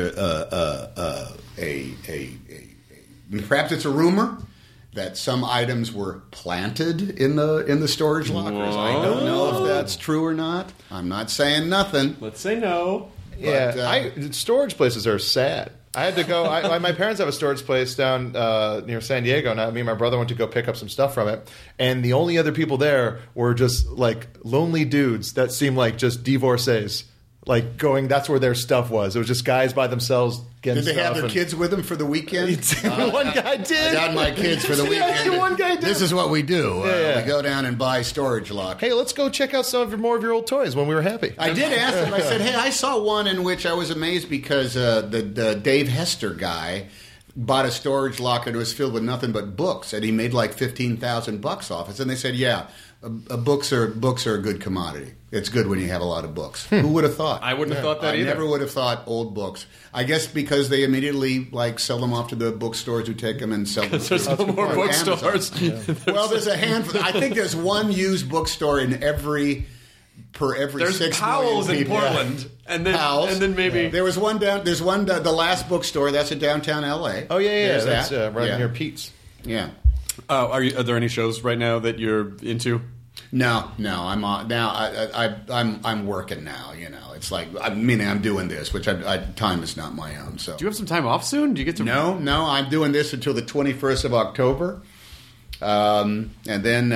perhaps it's a rumor that some items were planted in the storage lockers. I don't know if that's true or not. I'm not saying nothing. Let's say no. Storage places are sad. I had to go. My parents have a storage place down near San Diego. Now, me and my brother went to go pick up some stuff from it, and the only other people there were just like lonely dudes that seemed like just divorcees. Like going, that's where their stuff was. It was just guys by themselves getting stuff. Did they have their kids with them for the weekend? One guy did. I got my kids for the weekend. One guy did. This is what we do. We go down and buy storage lockers. Hey, let's go check out more of your old toys when we were happy. I did ask them. I said, hey, I saw one in which I was amazed because the Dave Hester guy bought a storage locker and it was filled with nothing but books, and he made like $15,000 off it. And they said, yeah, books are a good commodity. It's good when you have a lot of books. Who would have thought? I wouldn't have thought that either. I never would have thought old books. I guess because they immediately sell them off to the bookstores who take them and sell them. There's no more bookstores. Well, there's a handful. I think there's one used bookstore in every there's 6 Powell's million in people. Portland, and then Powell's. and then maybe there was one down. There's one the last bookstore that's in downtown L.A. Oh yeah, There's that's that. right near Pete's. Yeah. Are there any shows right now that you're into? No. I'm on now. I'm working now. It's like I'm doing this, which time is not my own. So do you have some time off soon? Do you get to? No. I'm doing this until the 21st of October, and then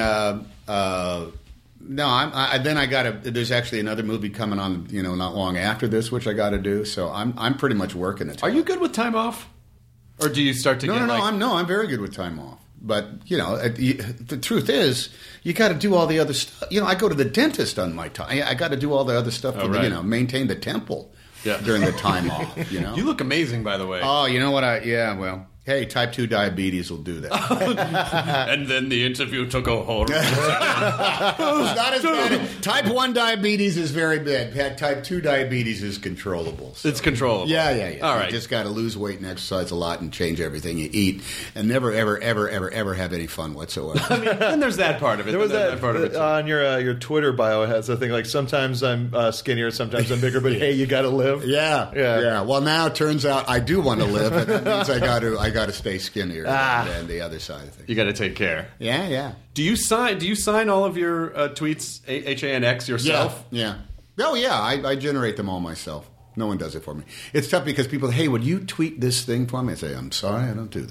then I got to. There's actually another movie coming on. Not long after this, which I got to do. So I'm pretty much working it. Are you good with time off, or do you start to? No. I'm very good with time off. But, the truth is, you got to do all the other stuff. I go to the dentist on my time. I got to do all the other stuff to, maintain the temple during the time off, You look amazing, by the way. Oh, you know what? Hey, type 2 diabetes will do that. And then the interview took a horrible It's not as bad. Type 1 diabetes is very bad. Type 2 diabetes is controllable. So. It's controllable. Yeah. All right. You just got to lose weight and exercise a lot and change everything you eat and never, ever have any fun whatsoever. I mean, then there's that part of it. There was that part of it too. on your Twitter bio. It has a thing like sometimes I'm skinnier, sometimes I'm bigger, but hey, you got to live. Yeah. Well, now it turns out I do want to live, and that means I got to stay skinnier than the other side of things. You got to take care. Yeah. Do you sign all of your tweets HANX yourself? Yeah. Oh, yeah. I generate them all myself. No one does it for me. It's tough because people, hey, would you tweet this thing for me? I say, I'm sorry, I don't do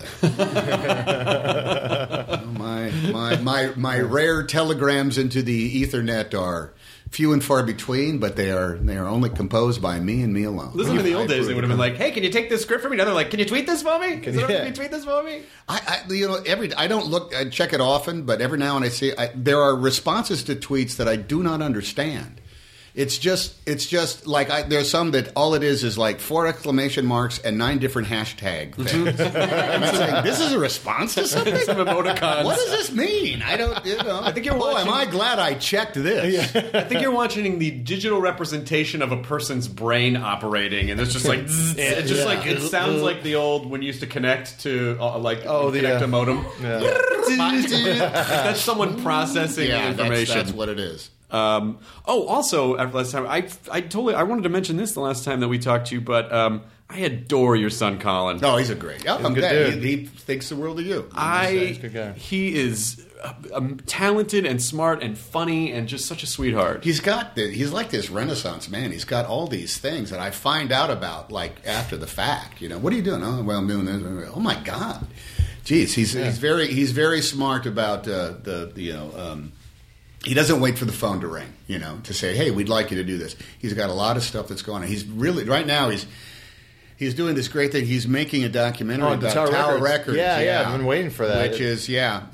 that. My rare telegrams into the Ethernet are few and far between, but they are only composed by me and me alone. Listen, in the old days, they would have been like, "Hey, can you take this script for me?" Now they're like, "Can you tweet this for me? Can you tweet this for me?" I check it often, but every now and I see there are responses to tweets that I do not understand. It's just like there's some that all it is like 4 exclamation marks and 9 different hashtag things. And I'm saying, this is a response to something? Some emoticons. What does this mean? I don't, I think you're watching. Am I glad I checked this? Yeah. I think you're watching the digital representation of a person's brain operating, and it's just like, it sounds like the old, when you used to connect to, connect a modem. Yeah. That's someone processing information. That's what it is. Also, after last time, I wanted to mention this the last time that we talked to you, but I adore your son, Colin. Oh, he's a great. I'm glad he thinks the world of you. He's a good guy. He is talented and smart and funny and just such a sweetheart. He's like this Renaissance man. He's got all these things that I find out about like after the fact. What are you doing? Oh, well, I'm doing this. Oh my God, jeez, he's very smart about he doesn't wait for the phone to ring, to say, hey, we'd like you to do this. He's got a lot of stuff that's going on. He's really, right now, he's doing this great thing. He's making a documentary about Tower Records. Yeah, I've been waiting for that. Which is,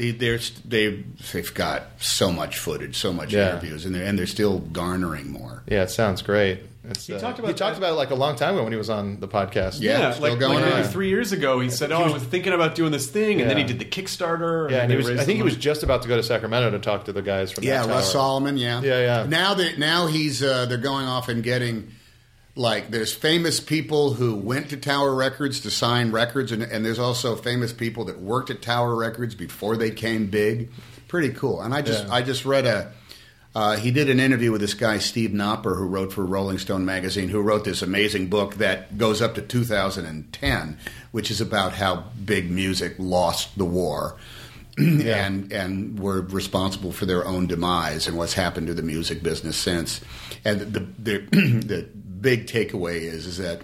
they've got so much footage, so much interviews, and they're still garnering more. Yeah, it sounds great. He talked about it like a long time ago when he was on the podcast. Yeah, like 3 years ago, he said, I was thinking about doing this thing, and then he did the Kickstarter. Yeah, and I think he was just about to go to Sacramento to talk to the guys from that tower. Russ Solomon, yeah. Yeah. Now he's they're going off and getting, like, there's famous people who went to Tower Records to sign records, and there's also famous people that worked at Tower Records before they came big. Pretty cool. And I just read he did an interview with this guy, Steve Knopper, who wrote for Rolling Stone magazine, who wrote this amazing book that goes up to 2010, which is about how big music lost the war and were responsible for their own demise and what's happened to the music business since. And the big takeaway is that,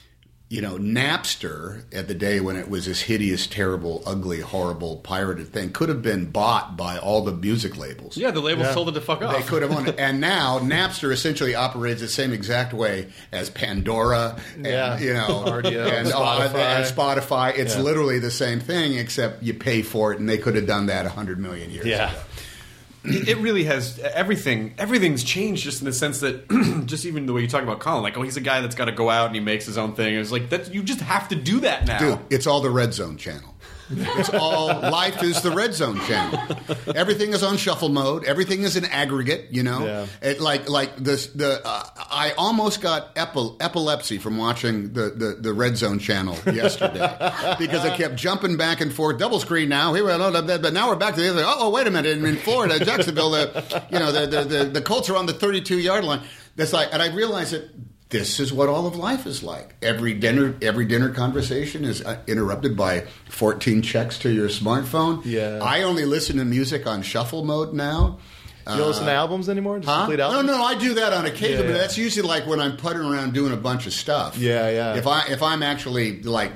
Napster, at the day when it was this hideous, terrible, ugly, horrible, pirated thing, could have been bought by all the music labels. Yeah, the labels told it to fuck off. They could have owned it. And now Napster essentially operates the same exact way as Pandora and, RDO, and Spotify. It's literally the same thing, except you pay for it, and they could have done that 100 million years ago. It really has everything's changed just in the sense that just even the way you talk about Colin, like, he's a guy that's got to go out and he makes his own thing. It's like that you just have to do that now. Dude, it's all the Red Zone channel. It's all life is the Red Zone channel. Everything is on shuffle mode. Everything is an aggregate. It, like this. I almost got epilepsy from watching the Red Zone channel yesterday because I kept jumping back and forth. Double screen now. Here we are, but now we're back to the other. Oh, wait a minute! In Florida, Jacksonville, the Colts are on the 32-yard line. That's like, and I realized that. This is what all of life is like. Every dinner conversation is interrupted by 14 checks to your smartphone. Yeah. I only listen to music on shuffle mode now. You don't listen to albums anymore? Just complete albums? No, I do that on occasion, but that's usually like when I'm puttering around doing a bunch of stuff. Yeah. If I'm actually like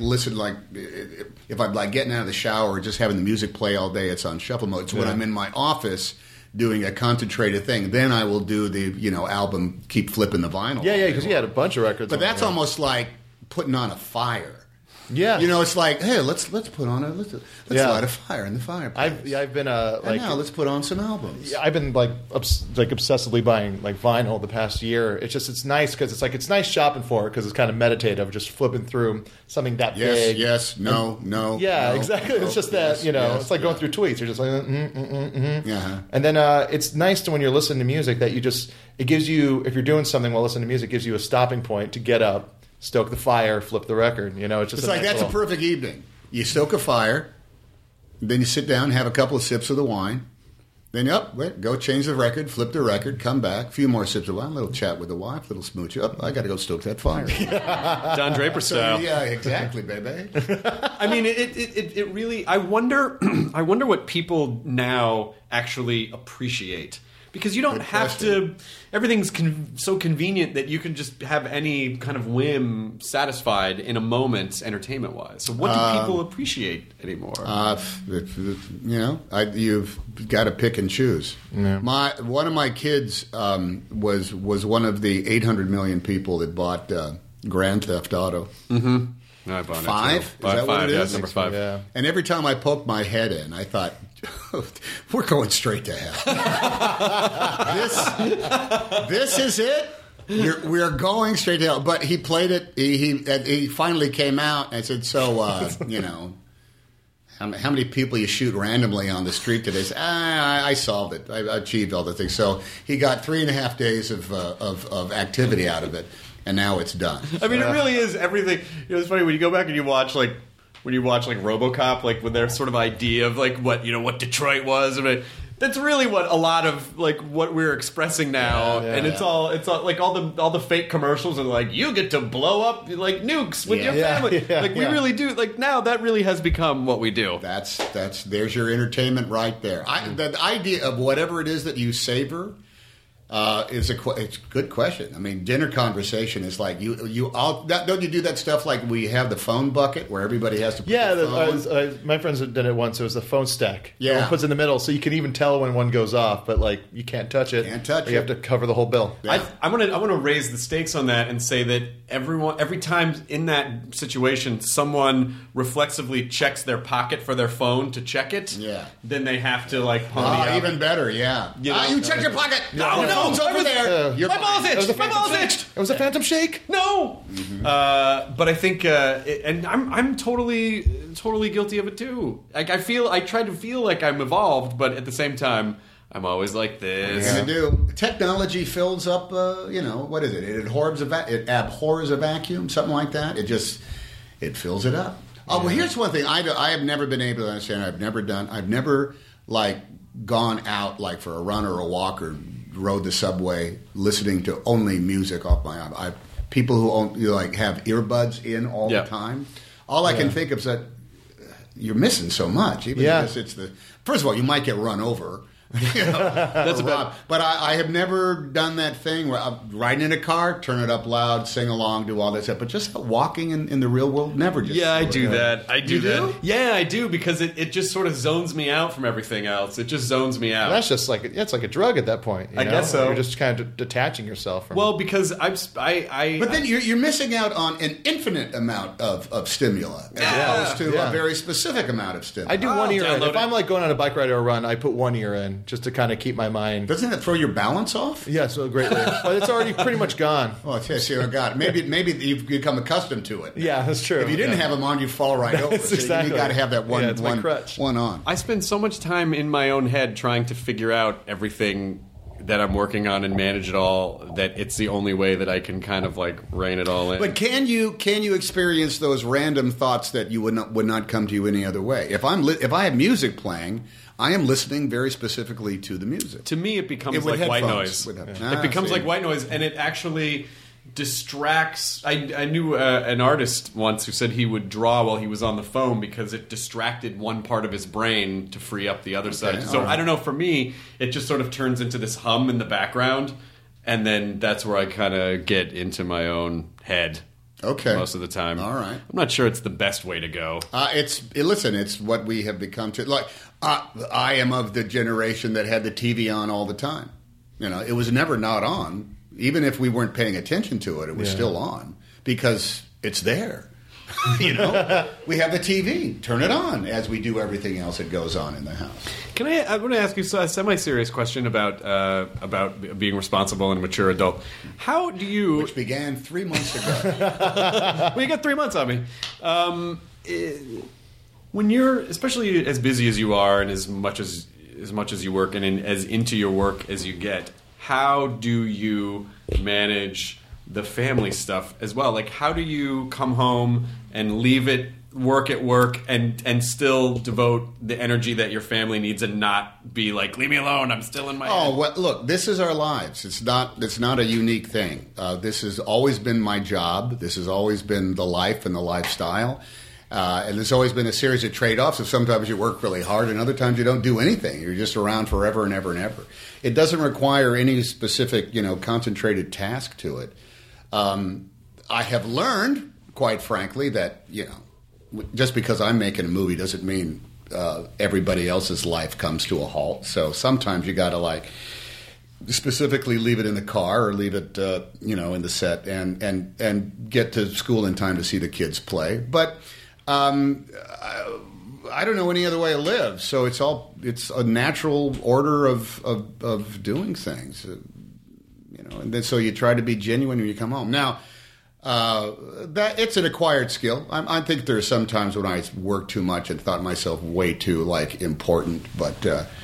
if I'm like getting out of the shower or just having the music play all day, it's on shuffle mode. So when I'm in my office doing a concentrated thing, then I will do the album, keep flipping the vinyl. Yeah, because you had a bunch of records. But that's almost like putting on a fire. Yeah. It's like, hey, let's put on let's light a fire in the fireplace. I've been and now let's put on some albums. I've been like obsessively buying like vinyl the past year. It's nice because it's nice shopping for it because it's kind of meditative, just flipping through something that big. Yes, no. Yeah, no, exactly. no, It's just that it's like going through tweets. You're just like, Yeah. And then it's nice to when you're listening to music that it gives you, if you're doing something while listening to music, it gives you a stopping point to get up, stoke the fire, flip the record. It's like that's a perfect evening. You stoke a fire, then you sit down, have a couple of sips of the wine, then go change the record, flip the record, come back, a few more sips of wine, a little chat with the wife, a little smooch. I got to go stoke that fire. Don Draper style. Yeah, exactly, baby. I mean, it really. I wonder what people now actually appreciate. Because you don't have to. Everything's so convenient that you can just have any kind of whim satisfied in a moment, entertainment-wise. So, what do people appreciate anymore? You've got to pick and choose. Yeah. One of my kids was one of the 800 million people that bought Grand Theft Auto. Mm-hmm. I bought 5? It Is that what it is? Number 5. Yeah. And every time I poked my head in, I thought, we're going straight to hell. This is it? We're going straight to hell. But he played it. He finally came out and said, so, how many people you shoot randomly on the street today? I solved it. I achieved all the things. So he got 3.5 days of activity out of it. And now it's done. I mean, it really is everything. It's funny when you go back and you watch RoboCop, like with their sort of idea of like what Detroit was. I mean, that's really what a lot of like what we're expressing now, and it's all like all the fake commercials are like you get to blow up like nukes with your family. We really do. Like now that really has become what we do. There's your entertainment right there. The idea of whatever it is that you savor. It's a good question. I mean, dinner conversation is like you all don't you do that stuff like we have the phone bucket where everybody has to put the phone? My friends did it once. It was the phone stack. Yeah, everyone puts it in the middle so you can even tell when one goes off, but like you can't touch it. You have to cover the whole bill. Yeah. I want to raise the stakes on that and say that every time in that situation someone reflexively checks their pocket for their phone to check it, then they have to pony up. Even better, you check your pocket. No, it's over there. My balls itched. My balls itched. It was a phantom shake. No. Mm-hmm. But I think, and I'm totally guilty of it too. Like I try to feel like I'm evolved, but at the same time, I'm always like this. What are you gonna do? Technology fills up. What is it? It abhors a vacuum, something like that. It fills it up. Oh well, here's one thing I have never been able to understand. I've never gone out like for a run or a walk or rode the subway listening to only music off my iPod. People who have earbuds in all the time. All I can think of is that you're missing so much. Even if it's first of all, you might get run over. That's about. But I have never done that thing where I'm riding in a car, turn it up loud, sing along, do all that stuff. But just walking in the real world, never. I do that. I do you that. Do? Yeah, I do because it just sort of zones me out from everything else. It just zones me out. And that's just it's like a drug at that point. I guess so. You're just kind of detaching yourself from. Well, because But then you're missing out on an infinite amount of stimuli as opposed to a very specific amount of stimuli. I do one ear in. If I'm going on a bike ride or a run, I put one ear in just to kind of keep my mind. Doesn't that throw your balance off? Yeah, so greatly. But it's already pretty much gone. Oh, yes, I got it. Maybe you've become accustomed to it. Yeah, that's true. If you didn't have them on, you'd fall right over. That's exactly. You got to have that one on. I spend so much time in my own head trying to figure out everything that I'm working on and manage it all that it's the only way that I can kind of rein it all in. But can you experience those random thoughts that you would not come to you any other way? If I have music playing, I am listening very specifically to the music. To me, it becomes like white noise. It becomes like white noise, and it actually distracts. I knew an artist once who said he would draw while he was on the phone because it distracted one part of his brain to free up the other side. So I don't know. For me, it just sort of turns into this hum in the background, and then that's where I kind of get into my own head. Okay. Most of the time. All right. I'm not sure it's the best way to go. It's what we have become to. I am of the generation that had the TV on all the time. It was never not on. Even if we weren't paying attention to it, it was still on because it's there. We have the TV. Turn it on as we do everything else that goes on in the house. I want to ask you a semi-serious question about being responsible and a mature adult. How do you... Which began 3 months ago. Well, you got 3 months on me. When you're, especially as busy as you are and as much as you work and as into your work as you get, how do you manage the family stuff as well? Like, how do you come home and leave it work at work and still devote the energy that your family needs and not be like, leave me alone, I'm still in my head? Well, look, this is our lives. It's not a unique thing. This has always been my job. This has always been the life and the lifestyle. And there's always been a series of trade-offs. So sometimes you work really hard and other times you don't do anything. You're just around forever and ever and ever. It doesn't require any specific, concentrated task to it. I have learned, quite frankly, that, just because I'm making a movie doesn't mean everybody else's life comes to a halt. So sometimes you got to specifically leave it in the car or leave it, in the set and get to school in time to see the kids play. But I don't know any other way to live. So it's a natural order of doing things, and then so you try to be genuine when you come home. Now, that it's an acquired skill. I think there are some times when I worked too much and thought myself way too important, but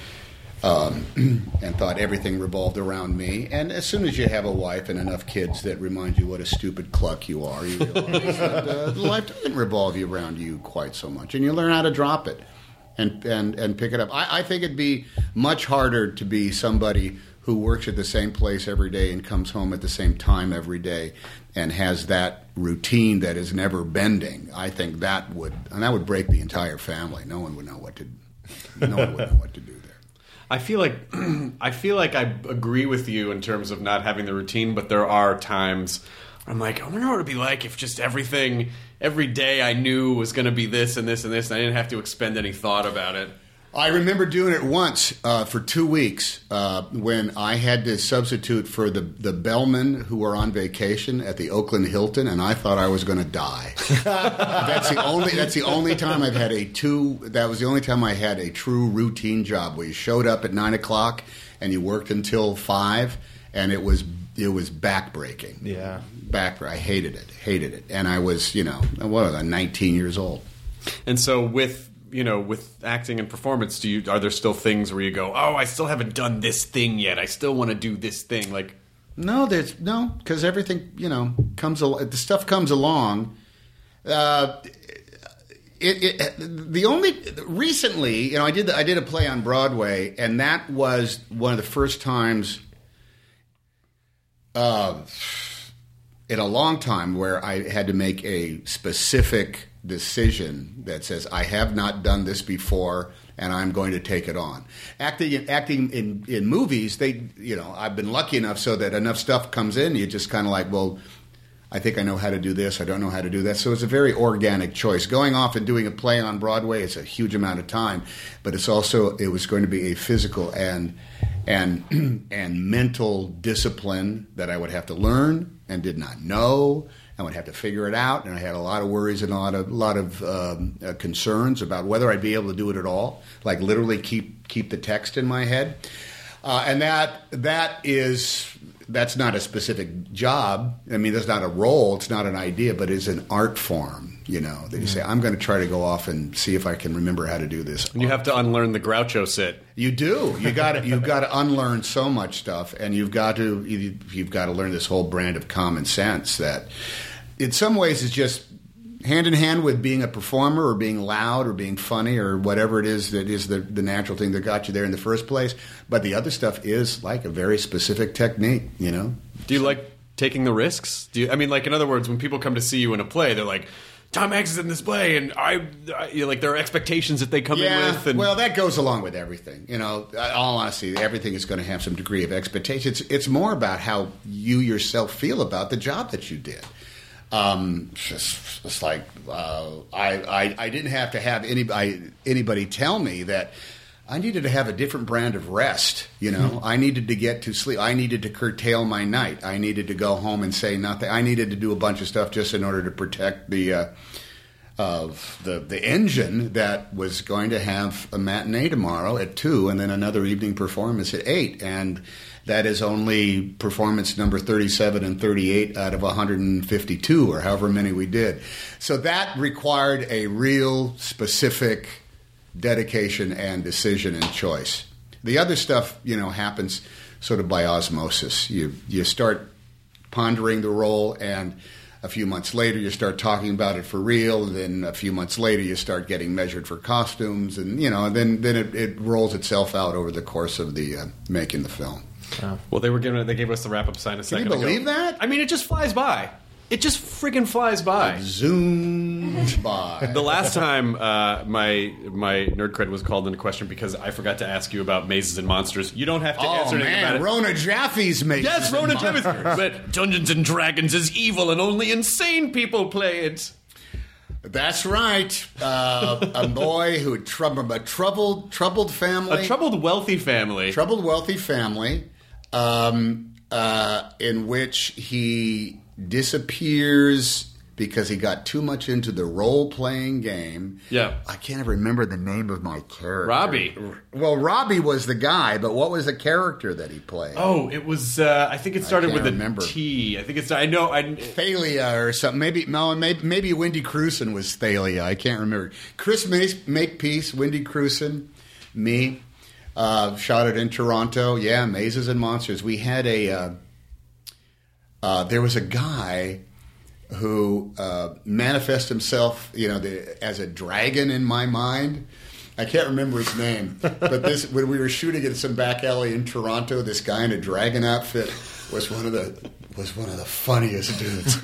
and thought everything revolved around me. And as soon as you have a wife and enough kids that remind you what a stupid cluck you are, you realize that life doesn't revolve around you quite so much, and you learn how to drop it and pick it up. I think it'd be much harder to be somebody who works at the same place every day and comes home at the same time every day and has that routine that is never bending. I think that would break the entire family. No one would know what to do there. I feel like I agree with you in terms of not having the routine, but there are times I'm like, I wonder what it'd be like if just every day I knew was going to be this and this and this, and I didn't have to expend any thought about it. I remember doing it once for 2 weeks when I had to substitute for the bellmen who were on vacation at the Oakland Hilton, and I thought I was going to die. That's the only time I've had that was the only time I had a true routine job where you showed up at 9:00 and you worked until 5, and it was backbreaking. Yeah, I hated it, and I was 19 years old, and so with acting and performance, are there still things where you go, oh, I still haven't done this thing yet. I still want to do this thing. Like, no, because everything, the stuff comes along. Recently, I did a play on Broadway, and that was one of the first times in a long time where I had to make a specific decision that says, I have not done this before and I'm going to take it on. Acting in movies, I've been lucky enough so that enough stuff comes in, you just kind of like, well, I think I know how to do this, I don't know how to do that. So it's a very organic choice. Going off and doing a play on Broadway is a huge amount of time, but it was going to be a physical and mental discipline that I would have to learn and did not know. I would have to figure it out, and I had a lot of worries and a lot of concerns about whether I'd be able to do it at all, like literally keep the text in my head. And that's not a specific job. I mean, that's not a role. It's not an idea, but it's an art form, that you say, I'm going to try to go off and see if I can remember how to do this. And you have to unlearn the Groucho sit. You do. You've got to unlearn so much stuff, and you've got to learn this whole brand of common sense that in some ways is just hand in hand with being a performer or being loud or being funny or whatever it is that is the natural thing that got you there in the first place. But the other stuff is like a very specific technique, Do you like taking the risks? In other words, when people come to see you in a play, they're like, Tom Hanks is in this play, and I there are expectations that they come in with. And well, that goes along with everything. All honesty, everything is going to have some degree of expectation. It's more about how you yourself feel about the job that you did. It's like I didn't have to have anybody tell me that I needed to have a different brand of rest. I needed to get to sleep. I needed to curtail my night. I needed to go home and say nothing. I needed to do a bunch of stuff just in order to protect the the engine that was going to have a matinee tomorrow at 2 and then another evening performance at 8. And that is only performance number 37 and 38 out of 152 or however many we did. So that required a real specific dedication and decision and choice. The other stuff, happens sort of by osmosis. You start pondering the role, and a few months later you start talking about it for real, and then a few months later you start getting measured for costumes, and then it rolls itself out over the course of the making the film. Well, they gave us the wrap-up sign a second ago. Can you believe that? I mean, it just flies by. It just friggin' flies by. It zooms by. The last time my nerd cred was called into question because I forgot to ask you about Mazes and Monsters. You don't have to answer anything about it. Rona Jaffe's Mazes. Yes, Rona Jaffe's. But Dungeons and Dragons is evil and only insane people play it. That's right. A boy from a troubled family. A troubled, wealthy family. In which he disappears because he got too much into the role-playing game. Yeah. I can't even remember the name of my character. Robbie. Well, Robbie was the guy, but what was the character that he played? Oh, it was, I think it started with a T. I think it's, I know. Thalia or something. Maybe Wendy Crewson was Thalia. I can't remember. Chris Makepeace, Wendy Crewson, me. Shot it in Toronto. Yeah, Mazes and Monsters. We had there was a guy who manifested himself, as a dragon in my mind. I can't remember his name, but when we were shooting in some back alley in Toronto, this guy in a dragon outfit was one of the funniest dudes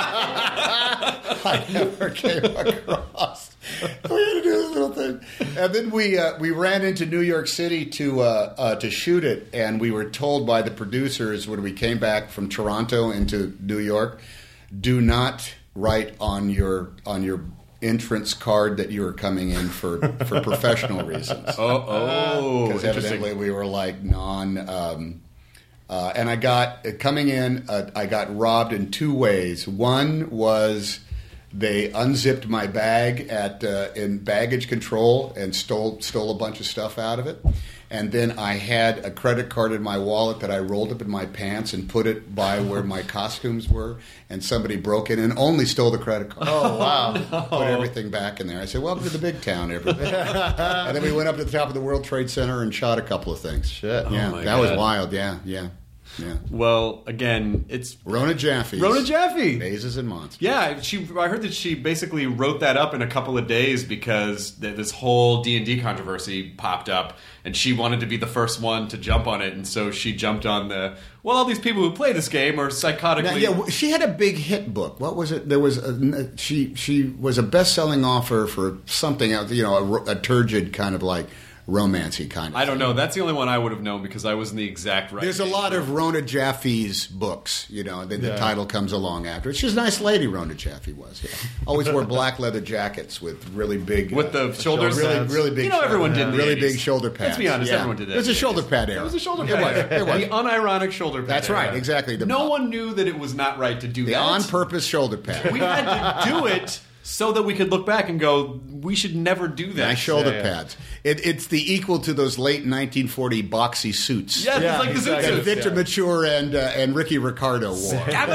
I ever came across. We had to do this little thing, and then we ran into New York City to shoot it, and we were told by the producers when we came back from Toronto into New York, do not write on your entrance card that you were coming in for professional reasons. Because evidently we were like and I got coming in. I got robbed in two ways. One was they unzipped my bag in baggage control and stole a bunch of stuff out of it. And then I had a credit card in my wallet that I rolled up in my pants and put it by where my costumes were. And somebody broke in and only stole the credit card. Oh, wow. Put everything back in there. I said, welcome to the big town, everybody. And then we went up to the top of the World Trade Center and shot a couple of things. Shit. Yeah, that was wild. Yeah. Well, again, it's Rona Jaffe. Mazes and Monsters. Yeah, I heard that she basically wrote that up in a couple of days because this whole D&D controversy popped up, and she wanted to be the first one to jump on it, and so she jumped on all these people who play this game are psychotically... Yeah, she had a big hit book. What was it? There was she was a best-selling author for something else, a turgid kind of like... romancy kind of I don't thing. know. That's the only one I would have known because I was in the exact right. There's a lot of Rona Jaffe's books, the title comes along after it. She's a nice lady, Rona Jaffe was. Yeah. Always wore black leather jackets with really big... with the shoulders? Really big... everyone did really big shoulder pads. Let's be honest, everyone did that. It was a shoulder pad era. It was a shoulder pad era. It was. The unironic shoulder pad That's right, exactly. No one knew that it was not right to do that. The on-purpose shoulder pad. We had to do it so that we could look back and go, we should never do that. Nice shoulder pads. It's the equal to those late 1940 boxy suits. Yeah, it's like exactly. the suits. That Victor Mature and Ricky Ricardo wore.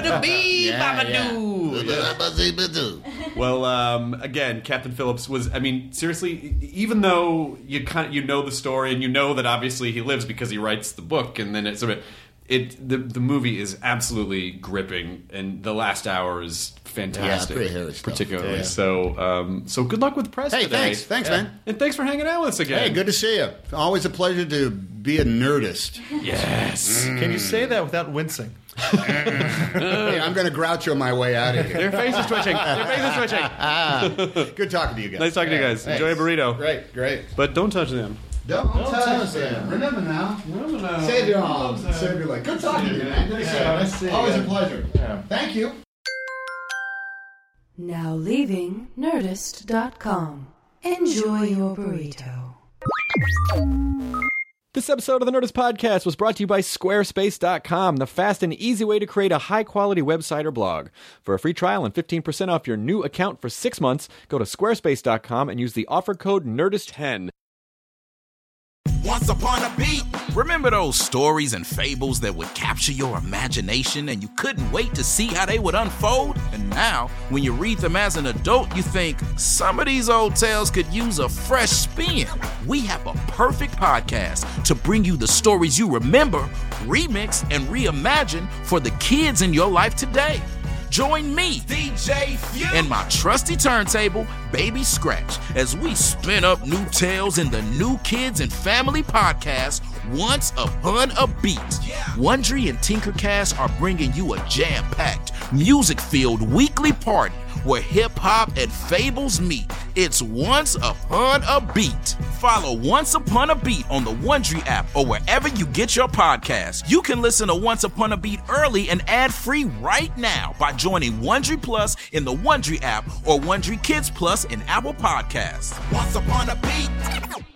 Well, again, Captain Phillips was, seriously, even though you know the story and you know that obviously he lives because he writes the book, and then the movie is absolutely gripping, and the last hour is fantastic. Yeah, pretty hairy stuff. Particularly. Yeah. So good luck with the press today. Thanks, man. And thanks for hanging out with us again. Hey, good to see you. Always a pleasure to be a nerdist. Yes. Can you say that without wincing? Hey, I'm going to Groucho my way out of here. Their face is twitching. Good talking to you guys. Nice talking to you guys. Thanks. Enjoy a burrito. Great. But don't touch them. Don't touch them. Remember now. Save your arms. Save your leg. Good talking to you, man. Good to see you. Always a pleasure. Yeah. Thank you. Now leaving Nerdist.com. Enjoy your burrito. This episode of the Nerdist Podcast was brought to you by Squarespace.com, the fast and easy way to create a high-quality website or blog. For a free trial and 15% off your new account for 6 months, go to Squarespace.com and use the offer code NERDIST10. Once upon a beat. Remember those stories and fables that would capture your imagination and you couldn't wait to see how they would unfold? And now, when you read them as an adult, you think, some of these old tales could use a fresh spin. We have a perfect podcast to bring you the stories you remember, remix, and reimagine for the kids in your life today. Join me, DJ Few, and my trusty turntable, Baby Scratch, as we spin up new tales in the New Kids and Family podcast, Once Upon a Beat. Wondery and Tinkercast are bringing you a jam-packed, music-filled weekly party where hip-hop and fables meet. It's Once Upon a Beat. Follow Once Upon a Beat on the Wondery app or wherever you get your podcasts. You can listen to Once Upon a Beat early and ad-free right now by joining Wondery Plus in the Wondery app or Wondery Kids Plus in Apple Podcasts. Once Upon a Beat.